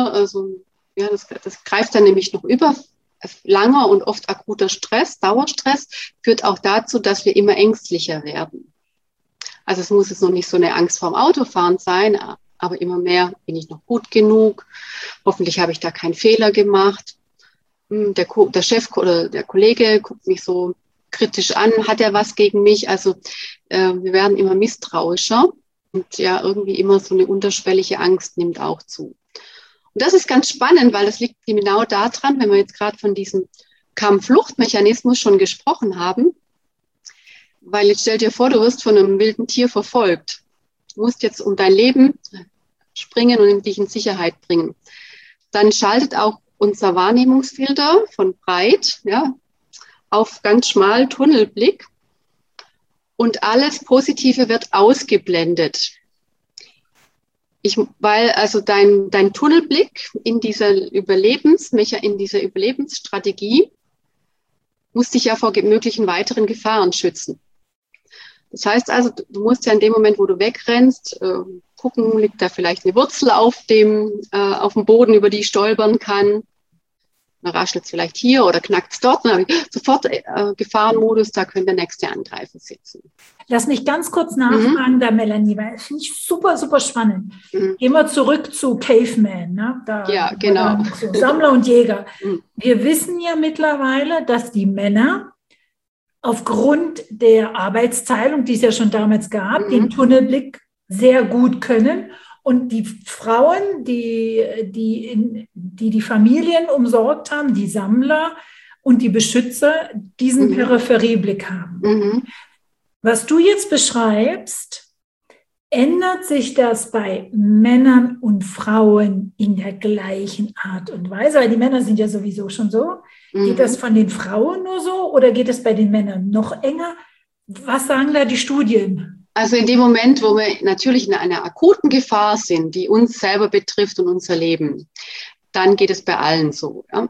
das greift dann nämlich noch über. Langer und oft akuter Stress, Dauerstress, führt auch dazu, dass wir immer ängstlicher werden. Also es muss jetzt noch nicht so eine Angst vorm Autofahren sein, aber immer mehr, bin ich noch gut genug? Hoffentlich habe ich da keinen Fehler gemacht. Der Chef oder der Kollege guckt mich so kritisch an, hat er was gegen mich? Also wir werden immer misstrauischer und ja, irgendwie immer so eine unterschwellige Angst nimmt auch zu. Und das ist ganz spannend, weil das liegt genau daran, wenn wir jetzt gerade von diesem Kampf-Flucht-Mechanismus schon gesprochen haben, weil jetzt stell dir vor, du wirst von einem wilden Tier verfolgt. Du musst jetzt um dein Leben springen und dich in Sicherheit bringen. Dann schaltet auch unser Wahrnehmungsfilter von breit, ja, auf ganz schmal Tunnelblick und alles Positive wird ausgeblendet. Weil also dein Tunnelblick in dieser Überlebensstrategie muss dich ja vor möglichen weiteren Gefahren schützen. Das heißt also, du musst ja in dem Moment, wo du wegrennst, gucken, liegt da vielleicht eine Wurzel auf dem Boden, über die ich stolpern kann. Dann raschelt es vielleicht hier oder knackt es dort. Dann habe ich sofort Gefahrenmodus, da könnte der nächste Angreifer sitzen. Lass mich ganz kurz nachfragen, da Melanie, weil das finde ich super, super spannend. Gehen wir zurück zu Caveman, ne? Ja, genau. So Sammler und Jäger. Wir wissen ja mittlerweile, dass die Männer aufgrund der Arbeitsteilung, die es ja schon damals gab, den Tunnelblick sehr gut können. Und die Frauen, die Familien umsorgt haben, die Sammler und die Beschützer, diesen Peripherieblick haben. Was du jetzt beschreibst, ändert sich das bei Männern und Frauen in der gleichen Art und Weise? Weil die Männer sind ja sowieso schon so. Geht das von den Frauen nur so oder geht es bei den Männern noch enger? Was sagen da die Studien? Also in dem Moment, wo wir natürlich in einer akuten Gefahr sind, die uns selber betrifft und unser Leben, dann geht es bei allen so. Ja?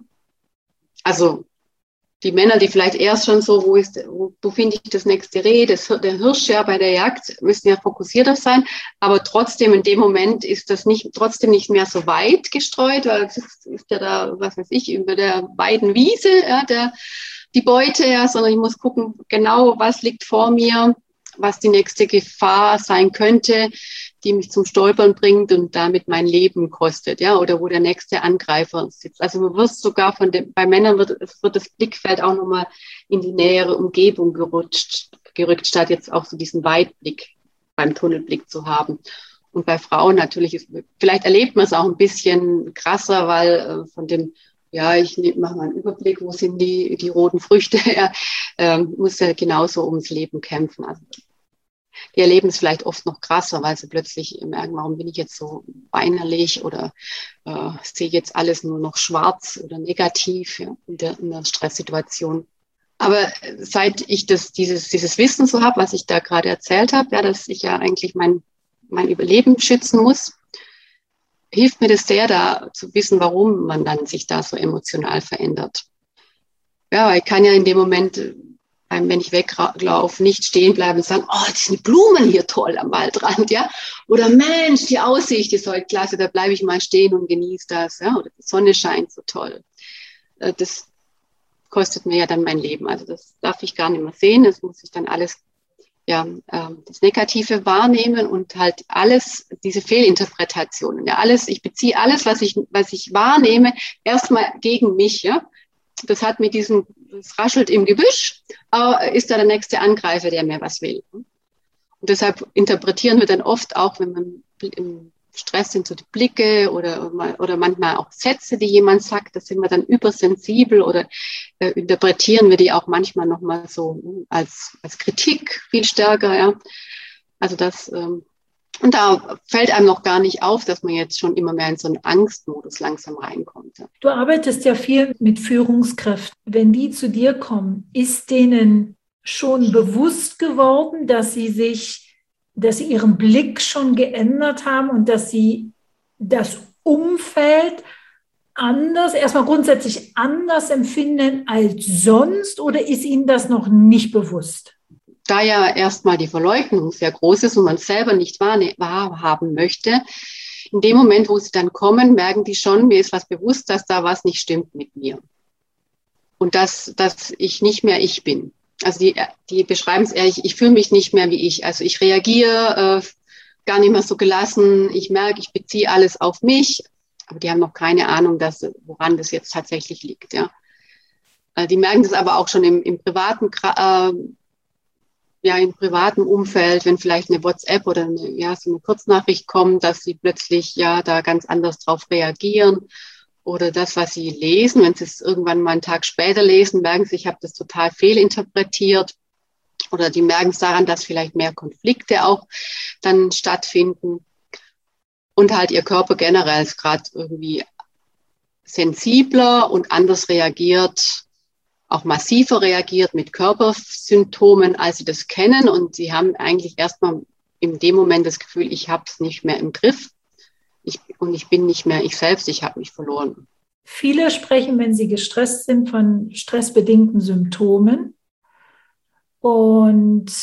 Also die Männer, die vielleicht erst schon so, wo finde ich das nächste Reh, der Hirsch ja bei der Jagd, müssen ja fokussierter sein, aber trotzdem in dem Moment ist das trotzdem nicht mehr so weit gestreut, weil es ist ja da, was weiß ich, über der weiten Wiese, ja, die Beute, ja, sondern ich muss gucken, genau, was liegt vor mir, was die nächste Gefahr sein könnte, die mich zum Stolpern bringt und damit mein Leben kostet, ja, oder wo der nächste Angreifer sitzt. Also du wirst sogar bei Männern wird das Blickfeld auch nochmal in die nähere Umgebung gerückt, statt jetzt auch so diesen Weitblick beim Tunnelblick zu haben. Und bei Frauen natürlich, vielleicht erlebt man es auch ein bisschen krasser, weil von dem, ja, ich mache mal einen Überblick, wo sind die roten Früchte, muss ja genauso ums Leben kämpfen. Also die erleben es vielleicht oft noch krasser, weil sie plötzlich merken, warum bin ich jetzt so weinerlich oder sehe jetzt alles nur noch schwarz oder negativ, ja, in der Stresssituation. Aber seit ich dieses Wissen so habe, was ich da gerade erzählt habe, ja, dass ich ja eigentlich mein Überleben schützen muss, hilft mir das sehr, da zu wissen, warum man dann sich da so emotional verändert. Ja, ich kann ja in dem Moment, wenn ich weglaufe, nicht stehen bleiben und sagen, oh, die sind Blumen hier toll am Waldrand, ja. Oder Mensch, die Aussicht ist heute klasse, da bleibe ich mal stehen und genieße das, ja. Oder die Sonne scheint so toll. Das kostet mir ja dann mein Leben. Also das darf ich gar nicht mehr sehen. Das muss ich dann alles, ja, das Negative wahrnehmen und halt alles, diese Fehlinterpretationen, ja, ich beziehe alles, was ich wahrnehme, erstmal gegen mich, ja. Das raschelt im Gebüsch, ist da der nächste Angreifer, der mir was will. Und deshalb interpretieren wir dann oft auch, wenn man im Stress sind, so die Blicke oder manchmal auch Sätze, die jemand sagt, da sind wir dann übersensibel oder interpretieren wir die auch manchmal nochmal so als Kritik viel stärker, ja. Also und da fällt einem noch gar nicht auf, dass man jetzt schon immer mehr in so einen Angstmodus langsam reinkommt. Ja. Du arbeitest ja viel mit Führungskräften. Wenn die zu dir kommen, ist denen schon bewusst geworden, dass sie ihren Blick schon geändert haben und dass sie das Umfeld erstmal grundsätzlich anders empfinden als sonst, oder ist ihnen das noch nicht bewusst? Da ja erstmal die Verleugnung sehr groß ist und man selber nicht wahrhaben möchte, in dem Moment, wo sie dann kommen, merken die schon, mir ist was bewusst, dass da was nicht stimmt mit mir. Und dass ich nicht mehr ich bin. Also die beschreiben es ehrlich, ich fühle mich nicht mehr wie ich. Also ich reagiere gar nicht mehr so gelassen. Ich merke, ich beziehe alles auf mich. Aber die haben noch keine Ahnung, woran das jetzt tatsächlich liegt. Ja. Die merken das aber auch schon im privaten im privaten Umfeld, wenn vielleicht eine WhatsApp oder so eine Kurznachricht kommt, dass sie plötzlich da ganz anders drauf reagieren. Oder das, was sie lesen, wenn sie es irgendwann mal einen Tag später lesen, merken sie, ich habe das total fehlinterpretiert. Oder die merken es daran, dass vielleicht mehr Konflikte auch dann stattfinden. Und halt ihr Körper generell ist gerade irgendwie sensibler und anders reagiert, auch massiver reagiert mit Körpersymptomen, als sie das kennen. Und sie haben eigentlich erstmal in dem Moment das Gefühl, ich habe es nicht mehr im Griff. ich bin nicht mehr ich selbst, ich habe mich verloren. Viele sprechen, wenn sie gestresst sind, von stressbedingten Symptomen. Und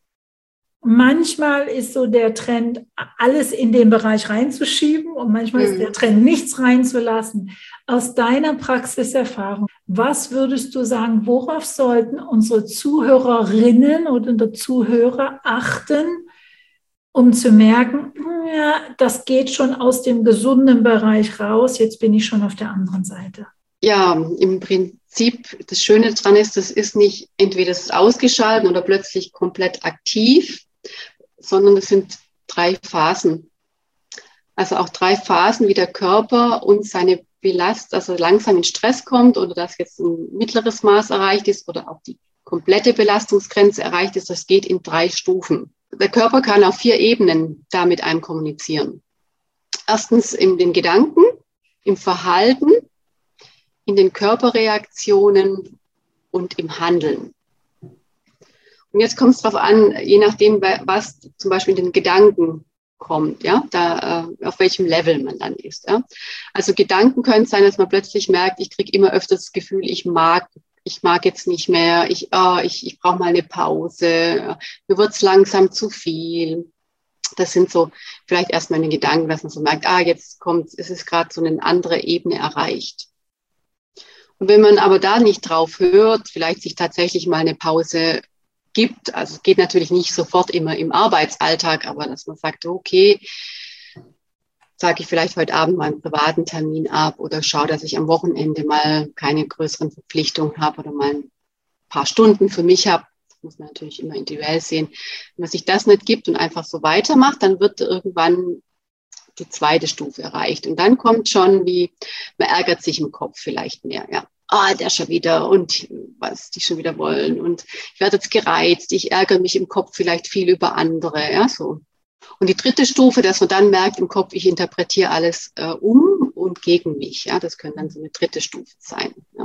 manchmal ist so der Trend, alles in den Bereich reinzuschieben und manchmal ist der Trend, nichts reinzulassen. Aus deiner Praxiserfahrung, was würdest du sagen, worauf sollten unsere Zuhörerinnen oder Zuhörer achten, um zu merken, ja, das geht schon aus dem gesunden Bereich raus, jetzt bin ich schon auf der anderen Seite? Ja, im Prinzip, das Schöne daran ist, das ist nicht entweder es ist ausgeschaltet oder plötzlich komplett aktiv, sondern es sind 3 Phasen. Also auch 3 Phasen, wie der Körper und seine Belastung, also langsam in Stress kommt oder dass jetzt ein mittleres Maß erreicht ist oder auch die komplette Belastungsgrenze erreicht ist. Das geht in 3 Stufen. Der Körper kann auf 4 Ebenen da mit einem kommunizieren. Erstens in den Gedanken, im Verhalten, in den Körperreaktionen und im Handeln. Und jetzt kommt es darauf an, je nachdem, was zum Beispiel in den Gedanken kommt, ja, auf welchem Level man dann ist. Ja. Also Gedanken können sein, dass man plötzlich merkt, ich kriege immer öfter das Gefühl, ich mag jetzt nicht mehr, ich brauche mal eine Pause, mir wird es langsam zu viel. Das sind so vielleicht erstmal in den Gedanken, dass man so merkt, es ist gerade so eine andere Ebene erreicht. Und wenn man aber da nicht drauf hört, vielleicht sich tatsächlich mal eine Pause gibt, also es geht natürlich nicht sofort immer im Arbeitsalltag, aber dass man sagt, okay, sage ich vielleicht heute Abend mal einen privaten Termin ab oder schaue, dass ich am Wochenende mal keine größeren Verpflichtungen habe oder mal ein paar Stunden für mich habe. Das muss man natürlich immer individuell sehen. Wenn man sich das nicht gibt und einfach so weitermacht, dann wird irgendwann die 2. Stufe erreicht. Und dann kommt schon man ärgert sich im Kopf vielleicht mehr, ja. Der schon wieder und was die schon wieder wollen und ich werde jetzt gereizt, ich ärgere mich im Kopf vielleicht viel über andere, ja, so. Und die 3. Stufe, dass man dann merkt im Kopf, ich interpretiere alles um und gegen mich, ja, das können dann so eine 3. Stufe sein, ja.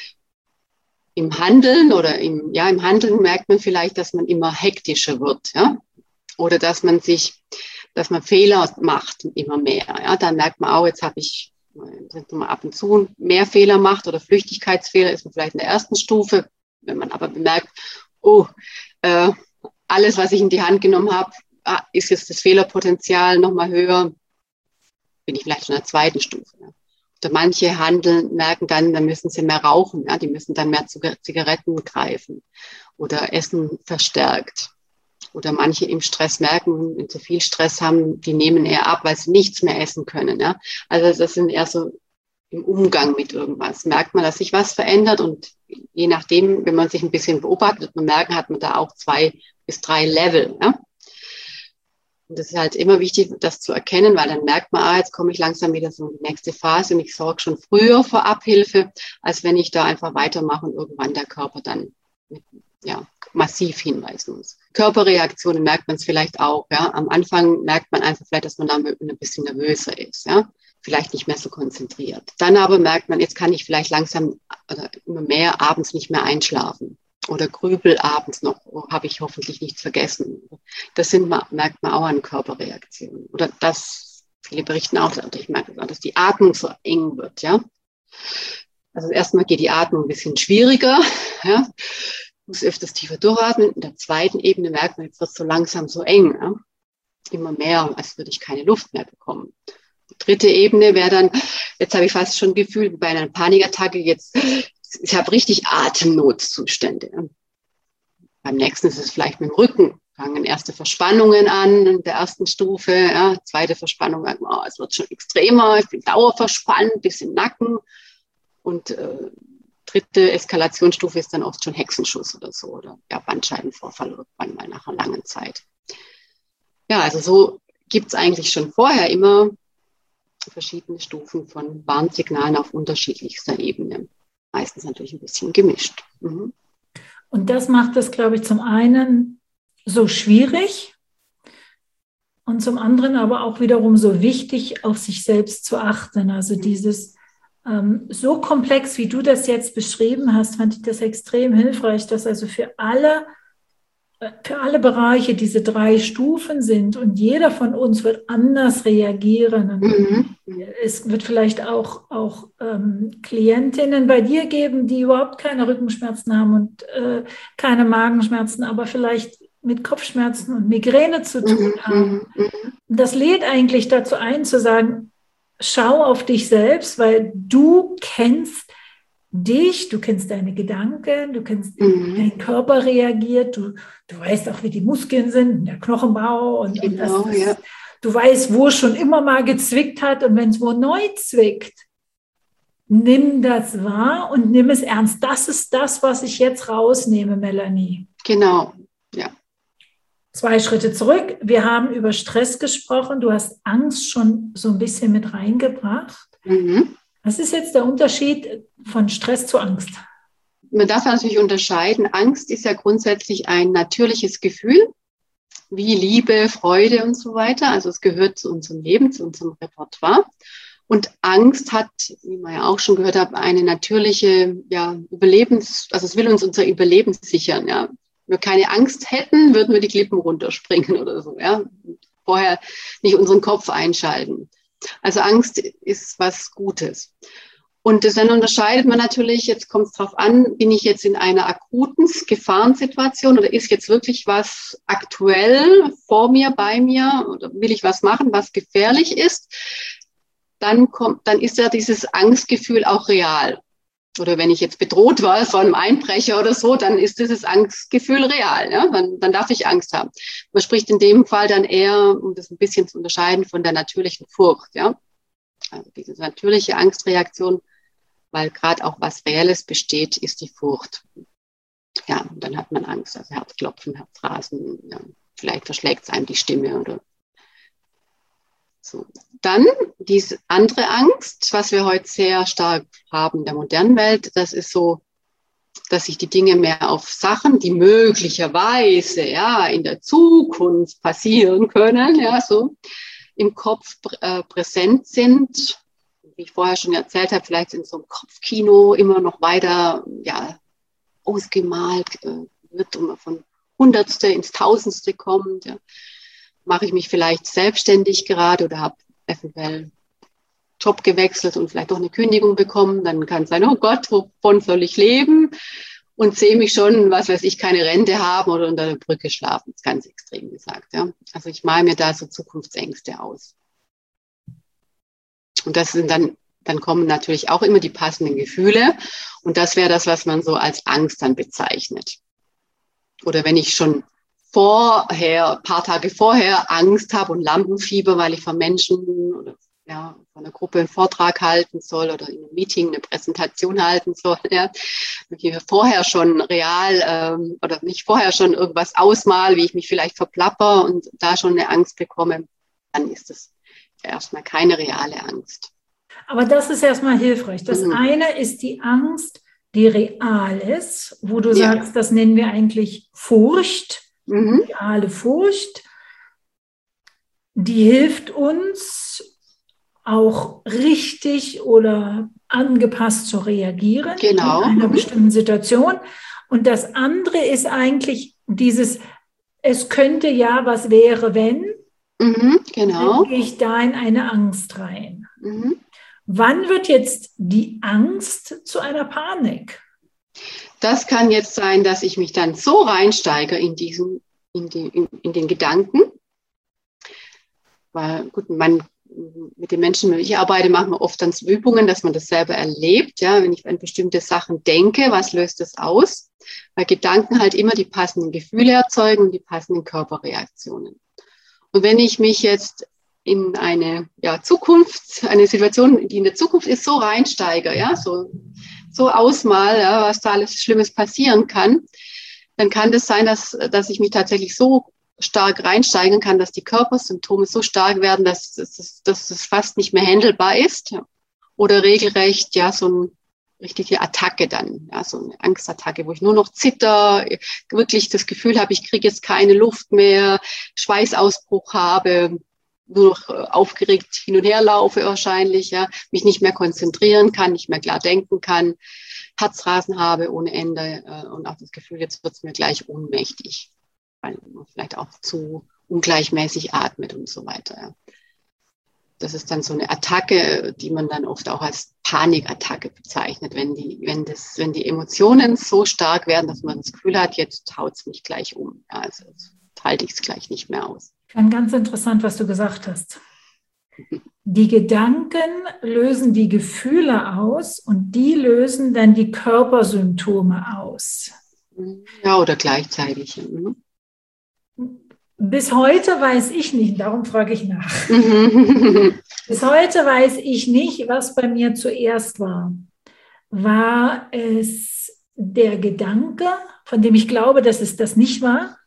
Im Handeln im Handeln merkt man vielleicht, dass man immer hektischer wird, ja, oder dass man Fehler macht immer mehr, ja, dann merkt man auch, jetzt habe ich wenn man ab und zu mehr Fehler macht oder Flüchtigkeitsfehler, ist man vielleicht in der 1. Stufe. Wenn man aber bemerkt, alles, was ich in die Hand genommen habe, ist jetzt das Fehlerpotenzial nochmal höher, bin ich vielleicht schon in der 2. Stufe. Ja. Oder manche merken dann müssen sie mehr rauchen, ja, die müssen dann mehr Zigaretten greifen oder Essen verstärkt. Oder manche im Stress merken, wenn sie viel Stress haben, die nehmen eher ab, weil sie nichts mehr essen können. Ja? Also das sind eher so im Umgang mit irgendwas. Merkt man, dass sich was verändert und je nachdem, wenn man sich ein bisschen beobachtet, wird man merken, hat man da auch 2 bis 3 Level. Ja? Und das ist halt immer wichtig, das zu erkennen, weil dann merkt man, jetzt komme ich langsam wieder so in die nächste Phase und ich sorge schon früher für Abhilfe, als wenn ich da einfach weitermache und irgendwann der Körper dann massiv hinweisen muss. Körperreaktionen merkt man es vielleicht auch. Ja? Am Anfang merkt man einfach vielleicht, dass man da ein bisschen nervöser ist. Ja? Vielleicht nicht mehr so konzentriert. Dann aber merkt man, jetzt kann ich vielleicht langsam oder immer mehr abends nicht mehr einschlafen. Oder grübel abends noch, habe ich hoffentlich nichts vergessen. Das merkt man auch an Körperreaktionen. Oder viele berichten auch, ich merke auch, dass die Atmung so eng wird. Ja? Also erstmal geht die Atmung ein bisschen schwieriger. Ja? Muss öfters tiefer durchatmen. In der 2. Ebene merkt man, jetzt wird es so langsam so eng. Ja? Immer mehr, als würde ich keine Luft mehr bekommen. Die 3. Ebene wäre dann, jetzt habe ich fast schon Gefühl, bei einer Panikattacke, ich habe richtig Atemnotzustände. Ja? Beim nächsten ist es vielleicht mit dem Rücken. Fangen erste Verspannungen an in der 1. Stufe. Ja? 2. Verspannung, es wird schon extremer, ich bin dauerverspannt, bisschen Nacken. Und 3. Eskalationsstufe ist dann oft schon Hexenschuss oder so oder Bandscheibenvorfall irgendwann mal nach einer langen Zeit. Ja, also so gibt es eigentlich schon vorher immer verschiedene Stufen von Warnsignalen auf unterschiedlichster Ebene. Meistens natürlich ein bisschen gemischt. Mhm. Und das macht es, glaube ich, zum einen so schwierig und zum anderen aber auch wiederum so wichtig, auf sich selbst zu achten. Also dieses so komplex, wie du das jetzt beschrieben hast, fand ich das extrem hilfreich, dass also für alle für alle Bereiche diese 3 Stufen sind und jeder von uns wird anders reagieren. Und es wird vielleicht auch Klientinnen bei dir geben, die überhaupt keine Rückenschmerzen haben und keine Magenschmerzen, aber vielleicht mit Kopfschmerzen und Migräne zu tun haben. Das lädt eigentlich dazu ein, zu sagen, schau auf dich selbst, weil du kennst dich, du kennst deine Gedanken, du kennst, wie dein Körper reagiert, du weißt auch, wie die Muskeln sind, der Knochenbau und du weißt, wo es schon immer mal gezwickt hat und wenn es wo neu zwickt, nimm das wahr und nimm es ernst. Das ist das, was ich jetzt rausnehme, Melanie. Genau, ja. 2 Schritte zurück. Wir haben über Stress gesprochen. Du hast Angst schon so ein bisschen mit reingebracht. Was ist jetzt der Unterschied von Stress zu Angst? Man darf natürlich unterscheiden. Angst ist ja grundsätzlich ein natürliches Gefühl, wie Liebe, Freude und so weiter. Also es gehört zu unserem Leben, zu unserem Repertoire. Und Angst hat, wie man ja auch schon gehört hat, eine natürliche also es will uns unser Überleben sichern. Ja. Wenn wir keine Angst hätten, würden wir die Klippen runterspringen oder so. Ja. Vorher nicht unseren Kopf einschalten. Also Angst ist was Gutes. Und dann unterscheidet man natürlich, jetzt kommt es darauf an, bin ich jetzt in einer akuten Gefahrensituation oder ist jetzt wirklich was aktuell vor mir, bei mir oder will ich was machen, was gefährlich ist, dann ist ja dieses Angstgefühl auch real. Oder wenn ich jetzt bedroht war von einem Einbrecher oder so, dann ist dieses Angstgefühl real. Ja? Dann darf ich Angst haben. Man spricht in dem Fall dann eher, um das ein bisschen zu unterscheiden, von der natürlichen Furcht. Ja? Also diese natürliche Angstreaktion, weil gerade auch was Reelles besteht, ist die Furcht. Ja, und dann hat man Angst, also Herzklopfen, Herzrasen, ja, vielleicht verschlägt es einem die Stimme oder so. Dann diese andere Angst, was wir heute sehr stark haben in der modernen Welt, das ist so, dass sich die Dinge mehr auf Sachen, die möglicherweise in der Zukunft passieren können, so im Kopf präsent sind. Wie ich vorher schon erzählt habe, vielleicht in so einem Kopfkino immer noch weiter ausgemalt wird und man von Hundertste ins Tausendste kommt. Ja. Mache ich mich vielleicht selbstständig gerade oder habe eventuell Job gewechselt und vielleicht auch eine Kündigung bekommen, dann kann es sein, oh Gott, wovon soll ich leben? Und sehe mich schon, was weiß ich, keine Rente haben oder unter der Brücke schlafen, das ist ganz extrem gesagt. Ja. Also ich male mir da so Zukunftsängste aus. Und das sind dann kommen natürlich auch immer die passenden Gefühle. Und das wäre das, was man so als Angst dann bezeichnet. Oder wenn ich schon ein paar Tage vorher Angst habe und Lampenfieber, weil ich von Menschen oder von einer Gruppe einen Vortrag halten soll oder in einem Meeting eine Präsentation halten soll. Ja. Wenn ich vorher schon oder nicht vorher schon irgendwas ausmal, wie ich mich vielleicht verplapper und da schon eine Angst bekomme, dann ist das erstmal keine reale Angst. Aber das ist erstmal hilfreich. Das eine ist die Angst, die real ist, wo du sagst, das nennen wir eigentlich Furcht, reale Furcht. Die hilft uns auch richtig oder angepasst zu reagieren in einer bestimmten Situation. Und das andere ist eigentlich dieses, es könnte was wäre, wenn. Dann gehe ich da in eine Angst rein. Wann wird jetzt die Angst zu einer Panik? Das kann jetzt sein, dass ich mich dann so reinsteige in den Gedanken. Weil, gut, mit den Menschen, mit denen ich arbeite, machen wir oft dann Übungen, dass man das selber erlebt. Ja, wenn ich an bestimmte Sachen denke, was löst das aus? Weil Gedanken halt immer die passenden Gefühle erzeugen und die passenden Körperreaktionen. Und wenn ich mich jetzt in eine eine Situation, die in der Zukunft ist, so reinsteige, so ausmal, was da alles Schlimmes passieren kann, dann kann das sein, dass ich mich tatsächlich so stark reinsteigen kann, dass die Körpersymptome so stark werden, dass es fast nicht mehr handelbar ist. Oder regelrecht, so eine richtige Attacke dann, so eine Angstattacke, wo ich nur noch zitter, wirklich das Gefühl habe, ich kriege jetzt keine Luft mehr, Schweißausbruch habe, nur noch aufgeregt hin und her laufe wahrscheinlich, mich nicht mehr konzentrieren kann, nicht mehr klar denken kann, Herzrasen habe ohne Ende und auch das Gefühl, jetzt wird es mir gleich ohnmächtig. weil man vielleicht auch zu ungleichmäßig atmet und so weiter. Ja. Das ist dann so eine Attacke, die man dann oft auch als Panikattacke bezeichnet, wenn die Emotionen so stark werden, dass man das Gefühl hat, jetzt haut es mich gleich um. Ja, also jetzt halte ich es gleich nicht mehr aus. Ganz interessant, was du gesagt hast. Die Gedanken lösen die Gefühle aus und die lösen dann die Körpersymptome aus. Ja, oder gleichzeitig. Bis heute weiß ich nicht, darum frage ich nach. Bis heute weiß ich nicht, was bei mir zuerst war. War es der Gedanke, von dem ich glaube, dass es das nicht war?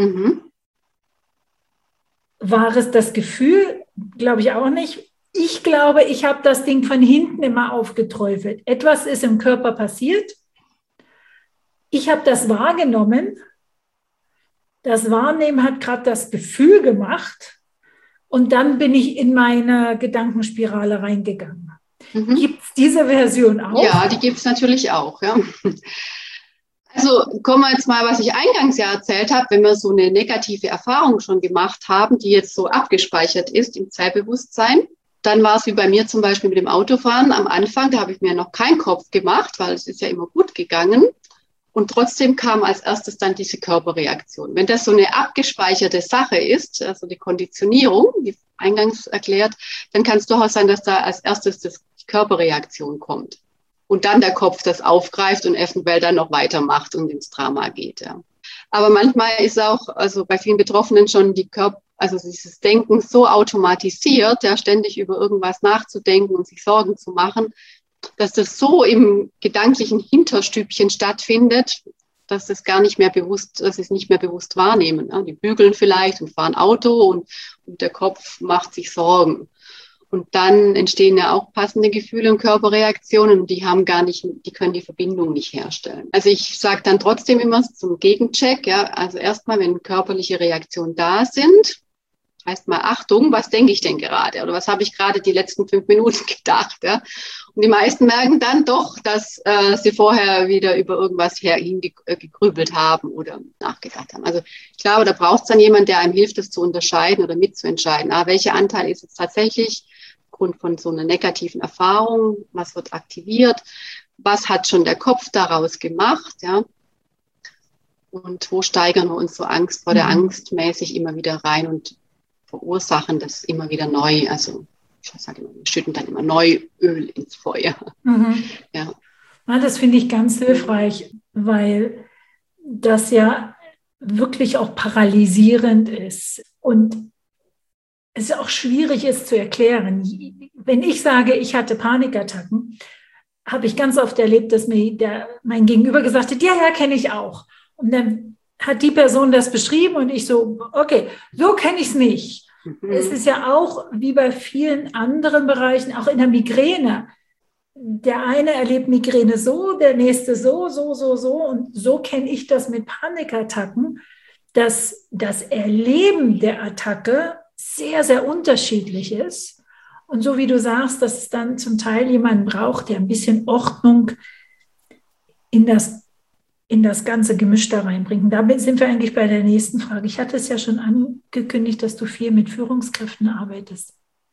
War es das Gefühl? Glaube ich auch nicht. Ich glaube, ich habe das Ding von hinten immer aufgeträufelt. Etwas ist im Körper passiert. Ich habe das wahrgenommen. Das Wahrnehmen hat gerade das Gefühl gemacht. Und dann bin ich in meine Gedankenspirale reingegangen. Gibt es diese Version auch? Ja, die gibt es natürlich auch. Ja. Also kommen wir jetzt mal, was ich eingangs ja erzählt habe, wenn wir so eine negative Erfahrung schon gemacht haben, die jetzt so abgespeichert ist im Zellbewusstsein, dann war es wie bei mir zum Beispiel mit dem Autofahren am Anfang, da habe ich mir noch keinen Kopf gemacht, weil es ist ja immer gut gegangen. Und trotzdem kam als erstes dann diese Körperreaktion. Wenn das so eine abgespeicherte Sache ist, also die Konditionierung, wie eingangs erklärt, dann kann es durchaus sein, dass da als erstes die Körperreaktion kommt. Und dann der Kopf das aufgreift und eventuell dann noch weitermacht und ins Drama geht. Ja. Aber manchmal ist auch, also bei vielen Betroffenen schon also dieses Denken so automatisiert, ja, ständig über irgendwas nachzudenken und sich Sorgen zu machen, dass das so im gedanklichen Hinterstübchen stattfindet, dass es nicht mehr bewusst wahrnehmen. Ja. Die bügeln vielleicht und fahren Auto und der Kopf macht sich Sorgen. Und dann entstehen ja auch passende Gefühle und Körperreaktionen und die können die Verbindung nicht herstellen. Also ich sage dann trotzdem immer zum Gegencheck, ja, also erstmal, wenn körperliche Reaktionen da sind, heißt mal Achtung, was denke ich denn gerade? Oder was habe ich gerade die letzten 5 Minuten gedacht? Ja? Und die meisten merken dann doch, dass sie vorher wieder über irgendwas hingegrübelt haben oder nachgedacht haben. Also ich glaube, da braucht es dann jemand, der einem hilft, das zu unterscheiden oder mitzuentscheiden. Welcher Anteil ist jetzt tatsächlich aufgrund von so einer negativen Erfahrung? Was wird aktiviert? Was hat schon der Kopf daraus gemacht? Ja? Und wo steigern wir uns so Angst vor der Angst mäßig immer wieder rein und verursachen das immer wieder neu. Also ich sage immer, wir schütten dann immer neu Öl ins Feuer. Ja. Ja, das finde ich ganz hilfreich, weil das ja wirklich auch paralysierend ist und es auch schwierig ist zu erklären. Wenn ich sage, ich hatte Panikattacken, habe ich ganz oft erlebt, dass mir mein Gegenüber gesagt hat, ja, kenne ich auch. Und dann hat die Person das beschrieben und ich so, okay, so kenne ich es nicht. Es ist ja auch wie bei vielen anderen Bereichen, auch in der Migräne. Der eine erlebt Migräne so, der nächste so. Und so kenne ich das mit Panikattacken, dass das Erleben der Attacke sehr, sehr unterschiedlich ist. Und so wie du sagst, dass es dann zum Teil jemanden braucht, der ein bisschen Ordnung in das ganze Gemisch da reinbringt. Und damit sind wir eigentlich bei der nächsten Frage. Ich hatte es ja schon angekündigt, dass du viel mit Führungskräften arbeitest.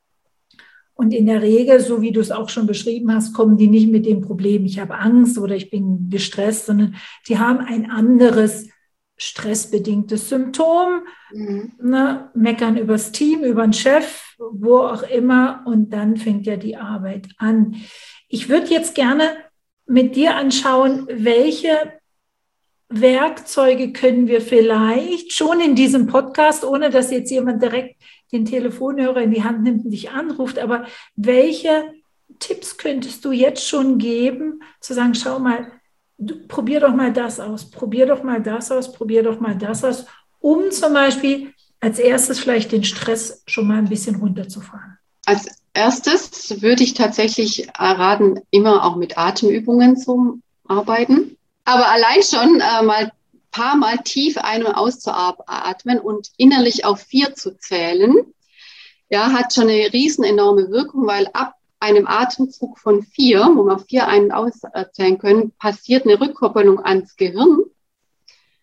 Und in der Regel, so wie du es auch schon beschrieben hast, kommen die nicht mit dem Problem, ich habe Angst oder ich bin gestresst, sondern die haben ein anderes stressbedingtes Symptom, meckern übers Team, über den Chef, wo auch immer. Und dann fängt ja die Arbeit an. Ich würde jetzt gerne mit dir anschauen, welche Werkzeuge können wir vielleicht schon in diesem Podcast, ohne dass jetzt jemand direkt den Telefonhörer in die Hand nimmt und dich anruft, aber welche Tipps könntest du jetzt schon geben, zu sagen, schau mal, probier doch mal das aus, probier doch mal das aus, probier doch mal das aus, um zum Beispiel als erstes vielleicht den Stress schon mal ein bisschen runterzufahren? Als erstes würde ich tatsächlich raten, immer auch mit Atemübungen zu arbeiten. Aber allein schon mal ein paar Mal tief ein- und auszuatmen und innerlich auf 4 zu zählen, ja, hat schon eine riesen enorme Wirkung, weil ab einem Atemzug von 4, wo wir 4 ein- und auszählen können, passiert eine Rückkopplung ans Gehirn.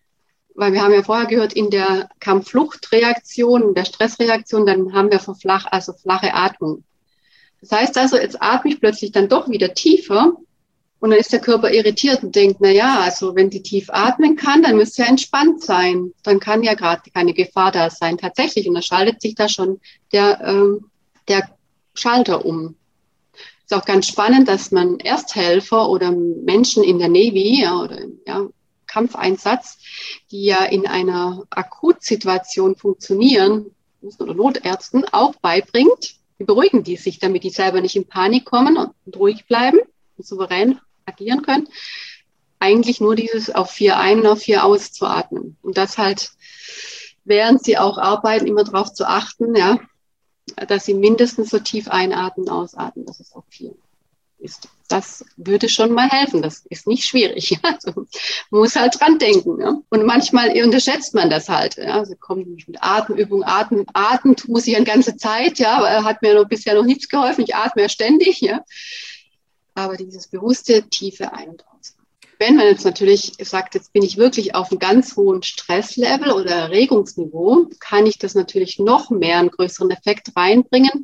weil wir haben ja vorher gehört, in der Kampf-Flucht-Reaktion, in der Stressreaktion, dann haben wir flache Atmung. Das heißt also, jetzt atme ich plötzlich dann doch wieder tiefer und dann ist der Körper irritiert und denkt, na ja, also wenn die tief atmen kann, dann müsste ja entspannt sein. Dann kann ja gerade keine Gefahr da sein, tatsächlich. Und da schaltet sich da schon der Schalter um. Ist auch ganz spannend, dass man Ersthelfer oder Menschen in der Navy oder Kampfeinsatz, die ja in einer Akutsituation funktionieren, oder Notärzten auch beibringt, wie beruhigen die sich, damit die selber nicht in Panik kommen und ruhig bleiben und souverän agieren können. Eigentlich nur dieses auf 4 ein und auf 4 aus zu atmen. Und das halt, während sie auch arbeiten, immer darauf zu achten, ja, dass sie mindestens so tief einatmen, ausatmen, dass es auf 4 ist. Das würde schon mal helfen. Das ist nicht schwierig. Also, man muss halt dran denken. Ja? Und manchmal unterschätzt man das halt. Ja? Also kommt nicht mit Atemübung. Atmen muss ich eine ganze Zeit. Ja, aber hat mir bisher noch nichts geholfen. Ich atme ja ständig. Ja? Aber dieses bewusste, tiefe Ein- und Ausatmen. Wenn man jetzt natürlich sagt, jetzt bin ich wirklich auf einem ganz hohen Stresslevel oder Erregungsniveau, kann ich das natürlich noch mehr einen größeren Effekt reinbringen.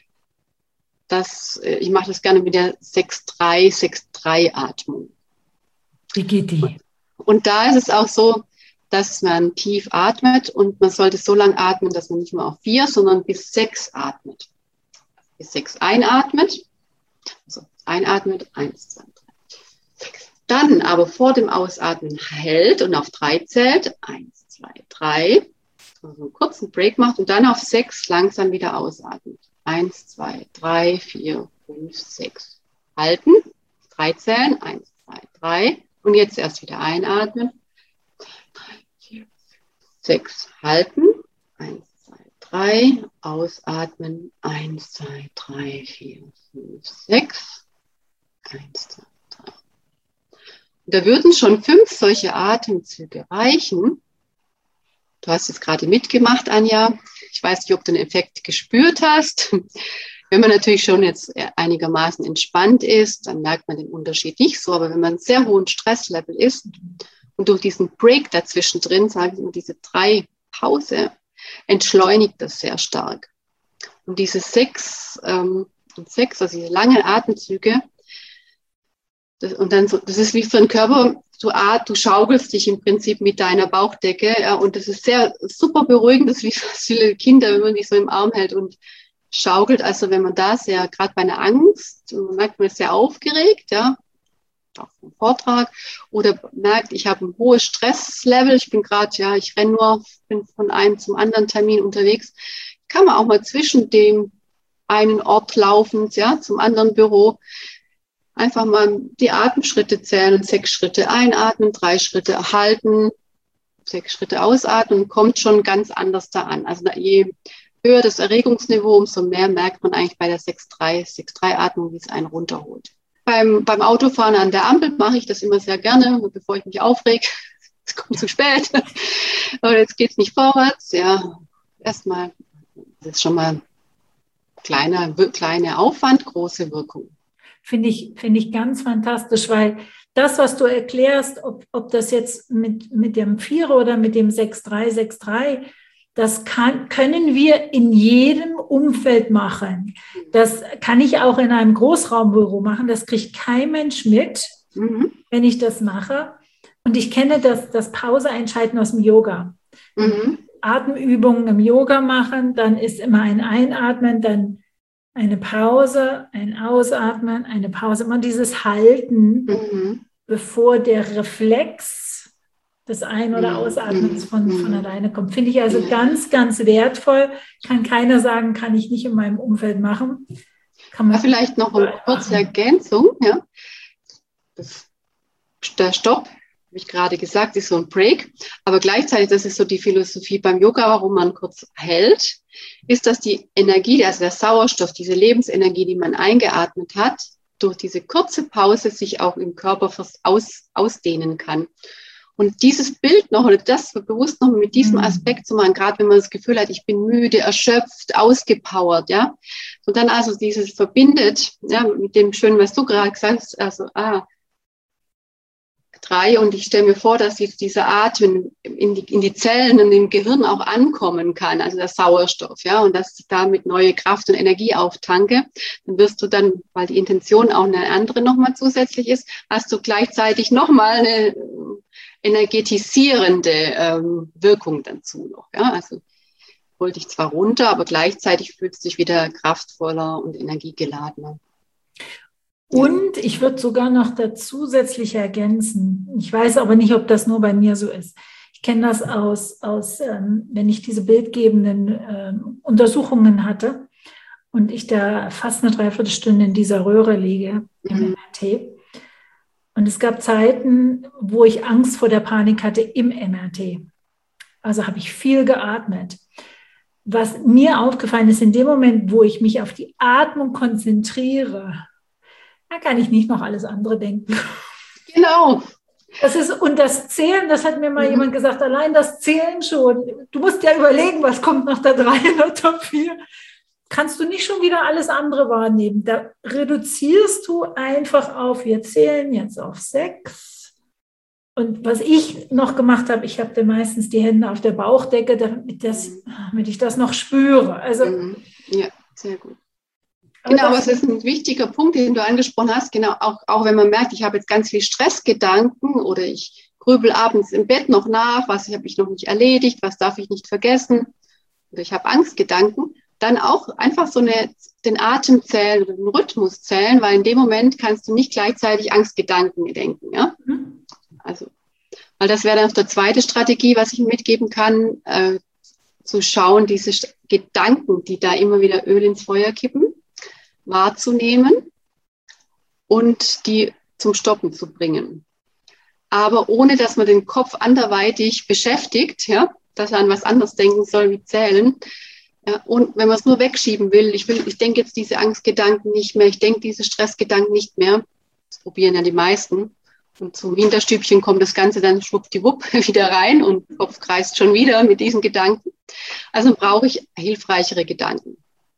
Ich mache das gerne mit der 6-3-6-3-Atmung. Wie geht die? Und da ist es auch so, dass man tief atmet und man sollte so lang atmen, dass man nicht nur auf 4, sondern bis 6 atmet. Bis 6 einatmet. Also einatmet, 1, 2, 3, 6. Dann aber vor dem Ausatmen hält und auf 3 zählt. 1, 2, 3. Also einen kurzen Break macht und dann auf 6 langsam wieder ausatmet. 1, 2, 3, 4, 5, 6. Halten. 3 zählen. 1, 2, 3. Und jetzt erst wieder einatmen. 2, 3, 4, 5, 6. Halten. 1, 2, 3. Ausatmen. 1, 2, 3, 4, 5, 6. 1, 2, 3. Und da würden schon 5 solche Atemzüge reichen. Du hast jetzt gerade mitgemacht, Anja. Ich weiß nicht, ob du den Effekt gespürt hast. Wenn man natürlich schon jetzt einigermaßen entspannt ist, dann merkt man den Unterschied nicht so. Aber wenn man einen sehr hohen Stresslevel ist und durch diesen Break dazwischen drin, sage ich immer, diese 3 Pause, entschleunigt das sehr stark. Und diese 6, also diese langen Atemzüge, das ist wie für den Körper, du schaukelst dich im Prinzip mit deiner Bauchdecke, ja, und das ist sehr super beruhigend, das ist wie viele Kinder, wenn man die so im Arm hält und schaukelt. Also wenn man da gerade bei einer Angst, merkt man ist sehr aufgeregt, ja, auch vom Vortrag, oder merkt, ich habe ein hohes Stresslevel, ich bin bin von einem zum anderen Termin unterwegs, kann man auch mal zwischen dem einen Ort laufen, ja, zum anderen Büro, einfach mal die Atemschritte zählen, 6 Schritte einatmen, 3 Schritte halten, 6 Schritte ausatmen, kommt schon ganz anders da an. Also je höher das Erregungsniveau, umso mehr merkt man eigentlich bei der 6-3-6-3-Atmung, wie es einen runterholt. Beim Autofahren an der Ampel mache ich das immer sehr gerne, bevor ich mich aufrege. Es kommt zu spät. Oder jetzt geht es nicht vorwärts. Ja, erstmal, das ist schon mal kleiner Aufwand, große Wirkung. Finde ich ganz fantastisch, weil das, was du erklärst, ob das jetzt mit dem 4 oder mit dem 6-3-6-3, das können wir in jedem Umfeld machen. Das kann ich auch in einem Großraumbüro machen. Das kriegt kein Mensch mit, wenn ich das mache. Und ich kenne das Pause einschalten aus dem Yoga. Atemübungen im Yoga machen, dann ist immer ein Einatmen, dann eine Pause, ein Ausatmen, eine Pause, immer dieses Halten, bevor der Reflex des Ein- oder Ausatmens von alleine kommt. Finde ich also ganz, ganz wertvoll. Kann keiner sagen, kann ich nicht in meinem Umfeld machen. Vielleicht noch eine kurze Ergänzung. Ja. Der Stopp, habe ich gerade gesagt, ist so ein Break. Aber gleichzeitig, das ist so die Philosophie beim Yoga, warum man kurz hält, ist, dass die Energie, also der Sauerstoff, diese Lebensenergie, die man eingeatmet hat, durch diese kurze Pause sich auch im Körper ausdehnen kann. Und dieses Bild noch oder das bewusst noch mit diesem Aspekt zu machen, gerade wenn man das Gefühl hat, ich bin müde, erschöpft, ausgepowert, ja. Und dann also dieses verbindet, ja, mit dem Schönen, was du gerade gesagt hast, also, 3 und ich stelle mir vor, dass jetzt dieser Atem in die Zellen und im Gehirn auch ankommen kann, also der Sauerstoff, ja, und dass ich damit neue Kraft und Energie auftanke, dann wirst du dann, weil die Intention auch eine andere nochmal zusätzlich ist, hast du gleichzeitig nochmal eine energetisierende Wirkung dazu noch, ja, also holt dich zwar runter, aber gleichzeitig fühlst du dich wieder kraftvoller und energiegeladener. Und ich würde sogar noch dazu zusätzlich ergänzen. Ich weiß aber nicht, ob das nur bei mir so ist. Ich kenne das aus wenn ich diese bildgebenden Untersuchungen hatte und ich da fast eine Dreiviertelstunde in dieser Röhre liege im MRT. Und es gab Zeiten, wo ich Angst vor der Panik hatte im MRT. Also habe ich viel geatmet. Was mir aufgefallen ist, in dem Moment, wo ich mich auf die Atmung konzentriere, da kann ich nicht noch alles andere denken. Genau. Und das Zählen, das hat mir mal jemand gesagt, allein das Zählen schon. Du musst ja überlegen, was kommt nach der 3 und der 4. Kannst du nicht schon wieder alles andere wahrnehmen. Da reduzierst du einfach auf, wir zählen jetzt auf 6. Und was ich noch gemacht habe, ich habe dann meistens die Hände auf der Bauchdecke, damit ich das noch spüre. Also, ja, sehr gut. Genau, aber es ist ein wichtiger Punkt, den du angesprochen hast. Genau, auch wenn man merkt, ich habe jetzt ganz viel Stressgedanken oder ich grübel abends im Bett noch nach, was habe ich noch nicht erledigt, was darf ich nicht vergessen oder ich habe Angstgedanken, dann auch einfach den Atem zählen oder den Rhythmus zählen, weil in dem Moment kannst du nicht gleichzeitig Angstgedanken denken. Ja? Also, weil das wäre dann auch die zweite Strategie, was ich mitgeben kann, zu schauen, diese Gedanken, die da immer wieder Öl ins Feuer kippen, wahrzunehmen und die zum Stoppen zu bringen. Aber ohne, dass man den Kopf anderweitig beschäftigt, ja, dass er an was anderes denken soll wie zählen. Ja, und wenn man es nur wegschieben will, ich denke jetzt diese Angstgedanken nicht mehr, ich denke diese Stressgedanken nicht mehr, das probieren ja die meisten. Und zum Hinterstübchen kommt das Ganze dann schwuppdiwupp wieder rein und der Kopf kreist schon wieder mit diesen Gedanken. Also brauche ich hilfreichere Gedanken.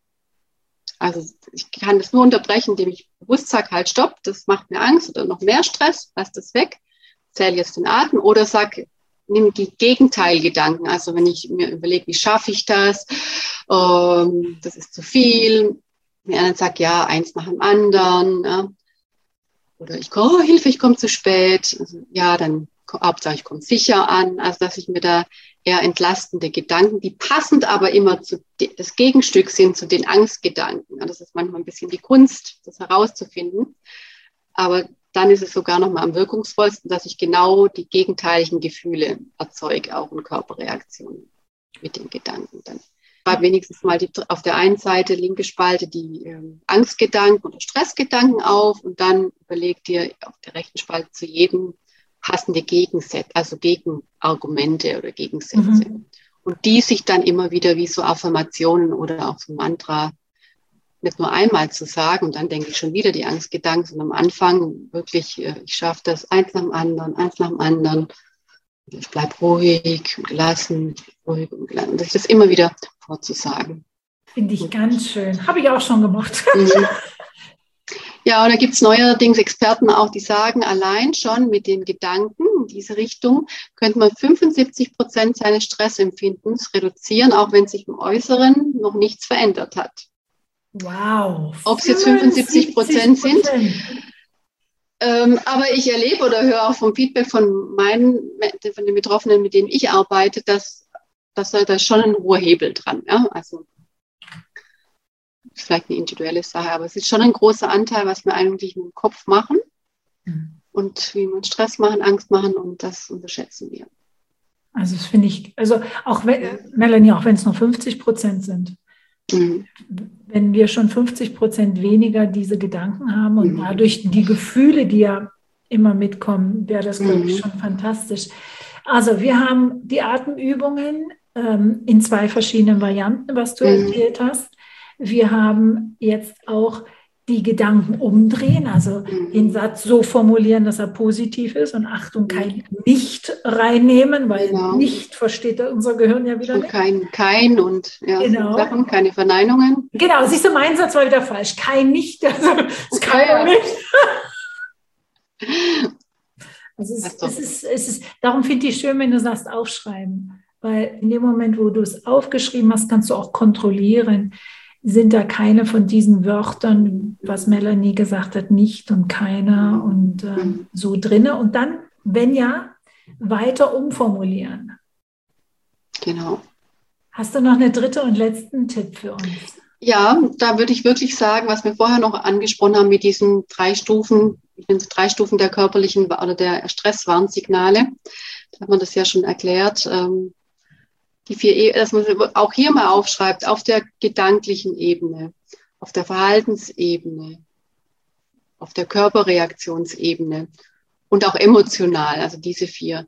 Also ich kann das nur unterbrechen, indem ich bewusst sage, halt stopp, das macht mir Angst oder noch mehr Stress, lass das weg, zähle jetzt den Atem oder nimm die Gegenteilgedanken. Also wenn ich mir überlege, wie schaffe ich das, das ist zu viel, der andere sagt, ja, eins nach dem anderen, ja. Oder Hilfe, ich komme zu spät, also, ja, dann Hauptsache ich komme sicher an, also dass ich mir da eher entlastende Gedanken, die passend aber immer das Gegenstück sind zu den Angstgedanken. Das ist manchmal ein bisschen die Kunst, das herauszufinden. Aber dann ist es sogar noch mal am wirkungsvollsten, dass ich genau die gegenteiligen Gefühle erzeuge, auch in Körperreaktionen mit den Gedanken. Dann schreib wenigstens mal auf der einen Seite, linke Spalte, die Angstgedanken oder Stressgedanken auf und dann überleg dir auf der rechten Spalte zu jedem passende Gegensätze, also Gegenargumente oder Gegensätze. Und die sich dann immer wieder wie so Affirmationen oder auch so ein Mantra nicht nur einmal zu sagen und dann denke ich schon wieder die Angstgedanken, sondern am Anfang wirklich, ich schaffe das eins nach dem anderen. Ich bleibe ruhig und gelassen, ruhig und gelassen. Und das immer wieder vorzusagen. Finde ich ganz schön. Habe ich auch schon gemacht. Ja, und da gibt es neuerdings Experten auch, die sagen, allein schon mit den Gedanken in diese Richtung könnte man 75% seines Stressempfindens reduzieren, auch wenn sich im Äußeren noch nichts verändert hat. Wow. Ob es jetzt 75% sind. Aber ich erlebe oder höre auch vom Feedback von den Betroffenen, mit denen ich arbeite, dass da schon ein hoher Hebel dran. Ja? Also vielleicht eine individuelle Sache, aber es ist schon ein großer Anteil, was wir eigentlich mit dem Kopf machen und wie wir Stress machen, Angst machen und das unterschätzen wir. Also das finde ich, auch Melanie, auch wenn es nur 50% sind, wenn wir schon 50% weniger diese Gedanken haben und dadurch die Gefühle, die ja immer mitkommen, wäre das, glaube ich, schon fantastisch. Also wir haben die Atemübungen in 2 verschiedenen Varianten, was du erzählt hast. Wir haben jetzt auch die Gedanken umdrehen, also den Satz so formulieren, dass er positiv ist und Achtung, kein Nicht reinnehmen, weil Nicht versteht unser Gehirn ja wieder nicht. Kein und Sachen, keine Verneinungen. Genau, siehst du, mein Satz war wieder falsch. Kein Nicht, also es kann ja nicht. Also darum finde ich schön, wenn du sagst, aufschreiben. Weil in dem Moment, wo du es aufgeschrieben hast, kannst du auch kontrollieren, sind da keine von diesen Wörtern, was Melanie gesagt hat, nicht und keiner und so drinne. Und dann, wenn ja, weiter umformulieren. Genau. Hast du noch einen dritten und letzten Tipp für uns? Ja, da würde ich wirklich sagen, was wir vorher noch angesprochen haben mit diesen 3 Stufen, ich finde 3 Stufen der körperlichen oder der Stresswarnsignale. Da hat man das ja schon erklärt. Die 4, dass man auch hier mal aufschreibt, auf der gedanklichen Ebene, auf der Verhaltensebene, auf der Körperreaktionsebene und auch emotional, also diese 4.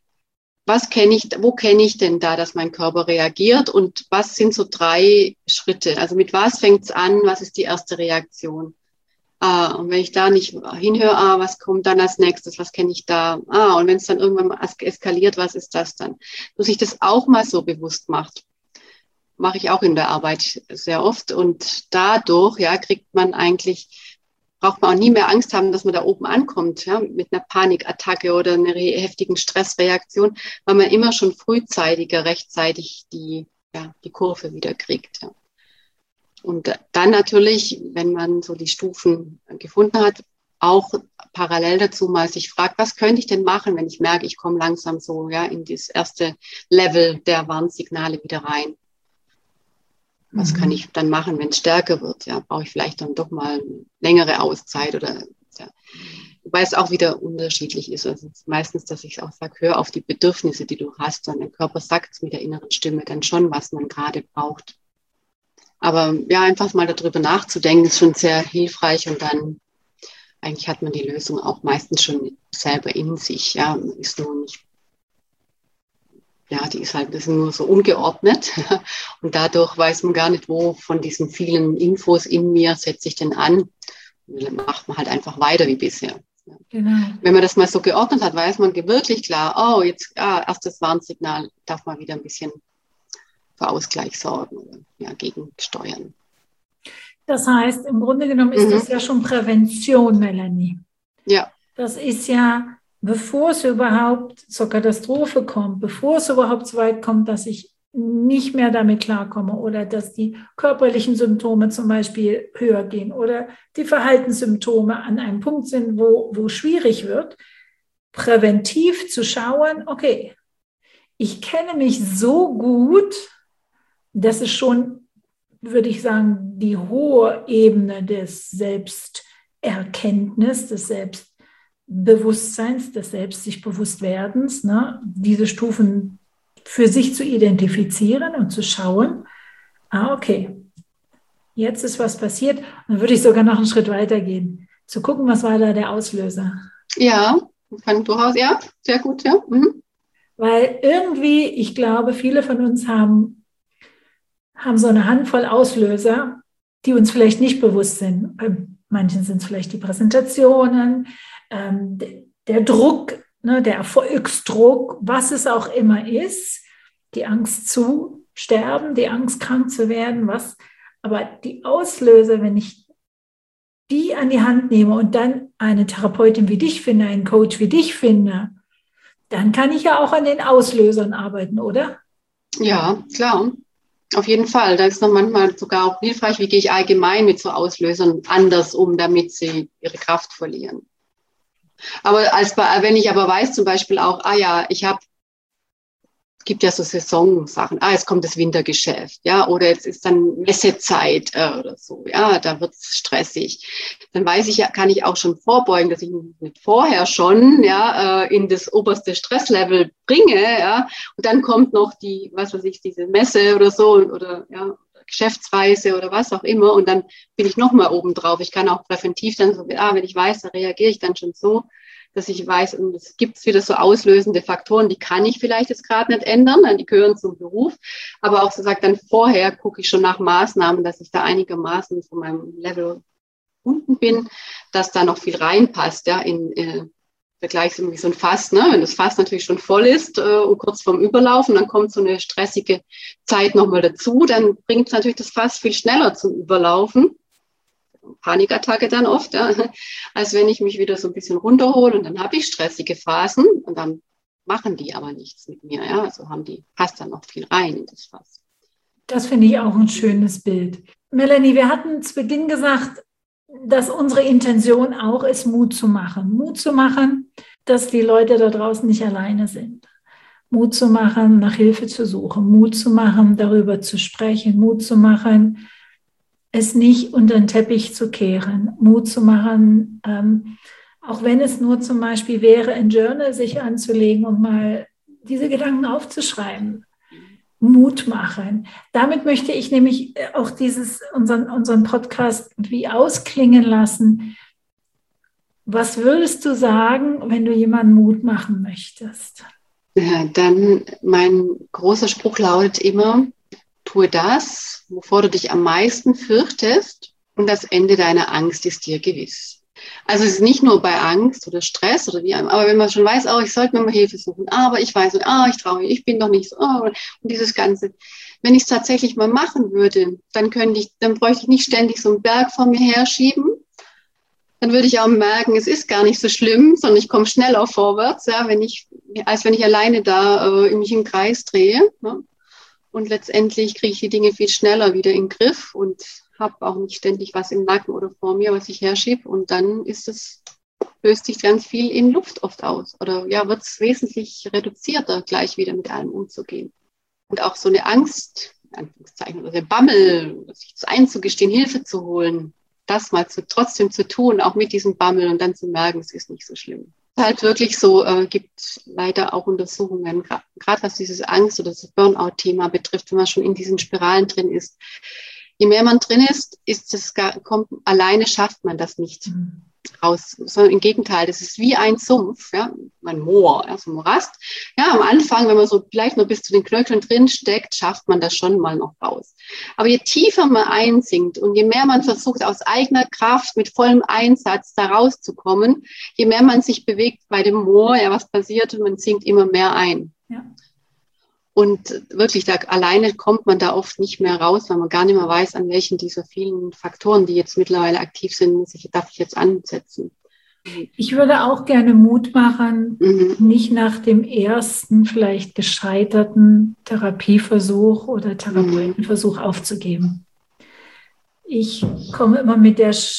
Wo kenne ich denn da, dass mein Körper reagiert und was sind so 3 Schritte? Also mit was fängt es an? Was ist die erste Reaktion? Und wenn ich da nicht hinhöre, was kommt dann als nächstes? Was kenne ich da? Und wenn es dann irgendwann mal eskaliert, was ist das dann? Dass ich das auch mal so bewusst macht, mache ich auch in der Arbeit sehr oft. Und dadurch, braucht man auch nie mehr Angst haben, dass man da oben ankommt, ja, mit einer Panikattacke oder einer heftigen Stressreaktion, weil man immer schon frühzeitiger, rechtzeitig die Kurve wieder kriegt. Ja. Und dann natürlich, wenn man so die Stufen gefunden hat, auch parallel dazu mal sich fragt, was könnte ich denn machen, wenn ich merke, ich komme langsam so in das erste Level der Warnsignale wieder rein. Was kann ich dann machen, wenn es stärker wird? Ja, brauche ich vielleicht dann doch mal eine längere Auszeit oder wobei es auch wieder unterschiedlich ist. Also es ist meistens, dass ich auch sage, hör auf die Bedürfnisse, die du hast. Und der Körper sagt es mit der inneren Stimme dann schon, was man gerade braucht. Aber einfach mal darüber nachzudenken, ist schon sehr hilfreich und dann eigentlich hat man die Lösung auch meistens schon selber in sich. Ja, ist nur nicht, das ist nur so ungeordnet und dadurch weiß man gar nicht, wo von diesen vielen Infos in mir setze ich denn an. Und dann macht man halt einfach weiter wie bisher. Ja. Genau. Wenn man das mal so geordnet hat, weiß man wirklich klar, erstes Warnsignal, darf man wieder ein bisschen für Ausgleich sorgen oder gegensteuern. Das heißt, im Grunde genommen ist das ja schon Prävention, Melanie. Ja. Das ist ja, bevor es überhaupt zur Katastrophe kommt, bevor es überhaupt so weit kommt, dass ich nicht mehr damit klarkomme oder dass die körperlichen Symptome zum Beispiel höher gehen oder die Verhaltenssymptome an einem Punkt sind, wo schwierig wird, präventiv zu schauen, okay, ich kenne mich so gut, das ist schon, würde ich sagen, die hohe Ebene des Selbsterkenntnis, des Selbstbewusstseins, des Selbst-sich-Bewusst-Werdens, ne? Diese Stufen für sich zu identifizieren und zu schauen, okay, jetzt ist was passiert. Dann würde ich sogar noch einen Schritt weiter gehen, zu gucken, was war da der Auslöser. Ja, kann durchaus, sehr gut, ja. Weil irgendwie, ich glaube, viele von uns haben so eine Handvoll Auslöser, die uns vielleicht nicht bewusst sind. Bei manchen sind es vielleicht die Präsentationen, der Druck, ne, der Erfolgsdruck, was es auch immer ist, die Angst zu sterben, die Angst krank zu werden, aber die Auslöser, wenn ich die an die Hand nehme und dann eine Therapeutin wie dich finde, einen Coach wie dich finde, dann kann ich ja auch an den Auslösern arbeiten, oder? Ja, klar. Auf jeden Fall. Da ist noch manchmal sogar auch hilfreich, wie gehe ich allgemein mit so Auslösern anders um, damit sie ihre Kraft verlieren. Aber wenn ich aber weiß zum Beispiel auch, gibt ja so Saisonsachen, jetzt kommt das Wintergeschäft, oder jetzt ist dann Messezeit oder so, da wird es stressig. Dann weiß ich kann ich auch schon vorbeugen, dass ich mich nicht vorher schon, in das oberste Stresslevel bringe, und dann kommt noch diese Messe oder so, oder Geschäftsreise oder was auch immer, und dann bin ich noch mal oben drauf. Ich kann auch präventiv dann so, wenn ich weiß, da reagiere ich dann schon so, dass ich weiß, und es gibt wieder so auslösende Faktoren, die kann ich vielleicht jetzt gerade nicht ändern, die gehören zum Beruf, aber auch so sagt dann vorher gucke ich schon nach Maßnahmen, dass ich da einigermaßen von meinem Level unten bin, dass da noch viel reinpasst, Vergleich wie so ein Fass, ne? Wenn das Fass natürlich schon voll ist und kurz vorm Überlaufen, dann kommt so eine stressige Zeit nochmal dazu, dann bringt natürlich das Fass viel schneller zum Überlaufen. Panikattacke dann oft, ja, als wenn ich mich wieder so ein bisschen runterhole und dann habe ich stressige Phasen und dann machen die aber nichts mit mir. Ja, also passt dann noch viel rein in das Fass. Das finde ich auch ein schönes Bild. Melanie, wir hatten zu Beginn gesagt, dass unsere Intention auch ist, Mut zu machen. Mut zu machen, dass die Leute da draußen nicht alleine sind. Mut zu machen, nach Hilfe zu suchen. Mut zu machen, darüber zu sprechen. Mut zu machen, es nicht unter den Teppich zu kehren. Mut zu machen, auch wenn es nur zum Beispiel wäre, ein Journal sich anzulegen und mal diese Gedanken aufzuschreiben. Mut machen. Damit möchte ich nämlich auch unseren Podcast wie ausklingen lassen. Was würdest du sagen, wenn du jemandem Mut machen möchtest? Ja, dann mein großer Spruch lautet immer, tue das, wovor du dich am meisten fürchtest, und das Ende deiner Angst ist dir gewiss. Also es ist nicht nur bei Angst oder Stress oder wie, aber wenn man schon weiß, ich sollte mir mal Hilfe suchen, aber ich weiß nicht, ich traue mich, ich bin doch nicht so, und dieses Ganze. Wenn ich es tatsächlich mal machen würde, dann bräuchte ich nicht ständig so einen Berg vor mir herschieben. Dann würde ich auch merken, es ist gar nicht so schlimm, sondern ich komme schneller vorwärts, ja, als wenn ich alleine da mich im Kreis drehe. Ne? Und letztendlich kriege ich die Dinge viel schneller wieder in den Griff und habe auch nicht ständig was im Nacken oder vor mir, was ich herschiebe. Und dann löst sich ganz viel in Luft oft aus. Oder ja, wird es wesentlich reduzierter, gleich wieder mit allem umzugehen. Und auch so eine Angst, in Anführungszeichen, oder der Bammel, sich einzugestehen, Hilfe zu holen, das mal trotzdem zu tun, auch mit diesem Bammel und dann zu merken, es ist nicht so schlimm. Es ist halt wirklich so, gibt leider auch Untersuchungen, gerade was dieses Angst- oder das Burnout-Thema betrifft, wenn man schon in diesen Spiralen drin ist. Je mehr man drin ist, alleine schafft man das nicht raus, sondern im Gegenteil, das ist wie ein Sumpf, ja, ein Moor, so ein Morast. Ja, am Anfang, wenn man so vielleicht nur bis zu den Knöcheln drin steckt, schafft man das schon mal noch raus. Aber je tiefer man einsinkt und je mehr man versucht, aus eigener Kraft mit vollem Einsatz da rauszukommen, je mehr man sich bewegt bei dem Moor, ja, was passiert, und man sinkt immer mehr ein. Ja. Und wirklich, alleine kommt man da oft nicht mehr raus, weil man gar nicht mehr weiß, an welchen dieser vielen Faktoren, die jetzt mittlerweile aktiv sind, darf ich jetzt ansetzen. Ich würde auch gerne Mut machen, nicht nach dem ersten vielleicht gescheiterten Therapieversuch oder Therapeutenversuch aufzugeben. Ich komme immer mit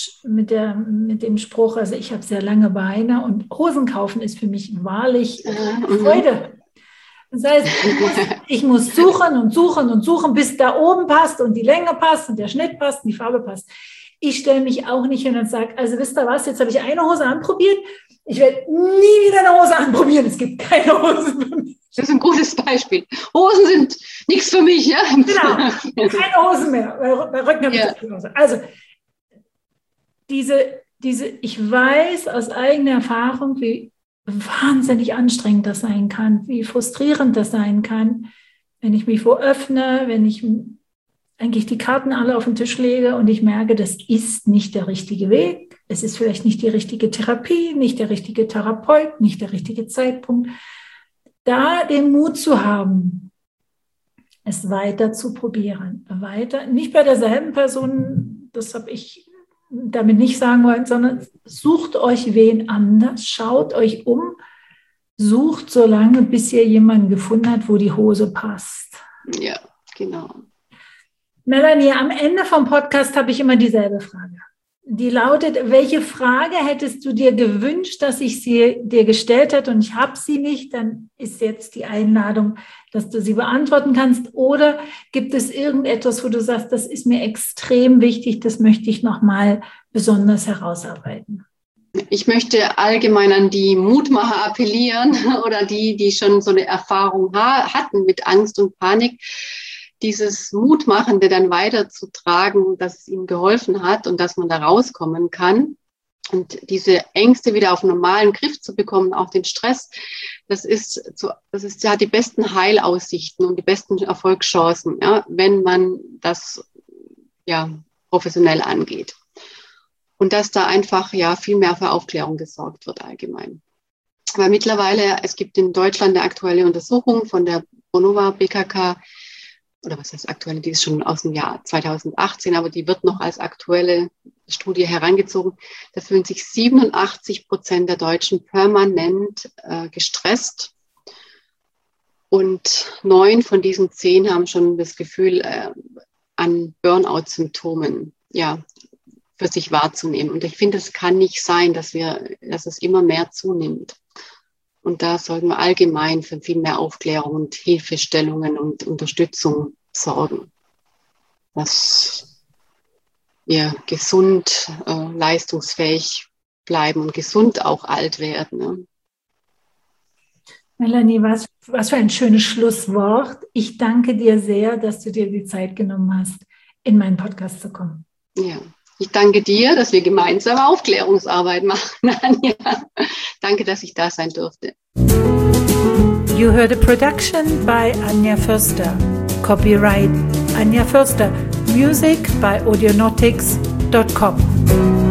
dem Spruch, also ich habe sehr lange Beine und Hosen kaufen ist für mich wahrlich Freude. Das heißt, ich muss suchen und suchen und suchen, bis da oben passt und die Länge passt und der Schnitt passt und die Farbe passt. Ich stelle mich auch nicht hin und sage, also wisst ihr was, jetzt habe ich eine Hose anprobiert, ich werde nie wieder eine Hose anprobieren, es gibt keine Hosen für mich. Das ist ein gutes Beispiel. Hosen sind nichts für mich, ja? Genau, keine Hosen mehr, bei Rücken habe ich keine Hose. Also, ich weiß aus eigener Erfahrung, wie wahnsinnig anstrengend das sein kann, wie frustrierend das sein kann, wenn ich mich öffne, wenn ich eigentlich die Karten alle auf den Tisch lege und ich merke, das ist nicht der richtige Weg, es ist vielleicht nicht die richtige Therapie, nicht der richtige Therapeut, nicht der richtige Zeitpunkt, da den Mut zu haben, es weiter zu probieren, nicht bei derselben Person, das habe ich damit nicht sagen wollen, sondern sucht euch wen anders, schaut euch um, sucht so lange, bis ihr jemanden gefunden habt, wo die Hose passt. Ja, genau. Melanie, am Ende vom Podcast habe ich immer dieselbe Frage. Die lautet, welche Frage hättest du dir gewünscht, dass ich sie dir gestellt hätte und ich habe sie nicht, dann ist jetzt die Einladung, dass du sie beantworten kannst. Oder gibt es irgendetwas, wo du sagst, das ist mir extrem wichtig, das möchte ich nochmal besonders herausarbeiten? Ich möchte allgemein an die Mutmacher appellieren oder die schon so eine Erfahrung hatten mit Angst und Panik, dieses Mutmachende dann weiterzutragen, dass es ihnen geholfen hat und dass man da rauskommen kann. Und diese Ängste wieder auf einen normalen Griff zu bekommen, auch den Stress, das hat die besten Heilaussichten und die besten Erfolgschancen, ja, wenn man das professionell angeht. Und dass da einfach viel mehr für Aufklärung gesorgt wird allgemein. Weil mittlerweile, es gibt in Deutschland eine aktuelle Untersuchung von der Pronova BKK, oder was heißt aktuelle, die ist schon aus dem Jahr 2018, aber die wird noch als aktuelle Studie herangezogen, da fühlen sich 87% der Deutschen permanent gestresst. Und 9 von diesen 10 haben schon das Gefühl, an Burnout-Symptomen für sich wahrzunehmen. Und ich finde, es kann nicht sein, dass es immer mehr zunimmt. Und da sollten wir allgemein für viel mehr Aufklärung und Hilfestellungen und Unterstützung sorgen, dass wir gesund, leistungsfähig bleiben und gesund auch alt werden. Ne? Melanie, was für ein schönes Schlusswort. Ich danke dir sehr, dass du dir die Zeit genommen hast, in meinen Podcast zu kommen. Ja, ich danke dir, dass wir gemeinsam Aufklärungsarbeit machen, Anja. Danke, dass ich da sein durfte. You heard a production by Anja Förster. Copyright Anja Förster. Music by audionautics.com.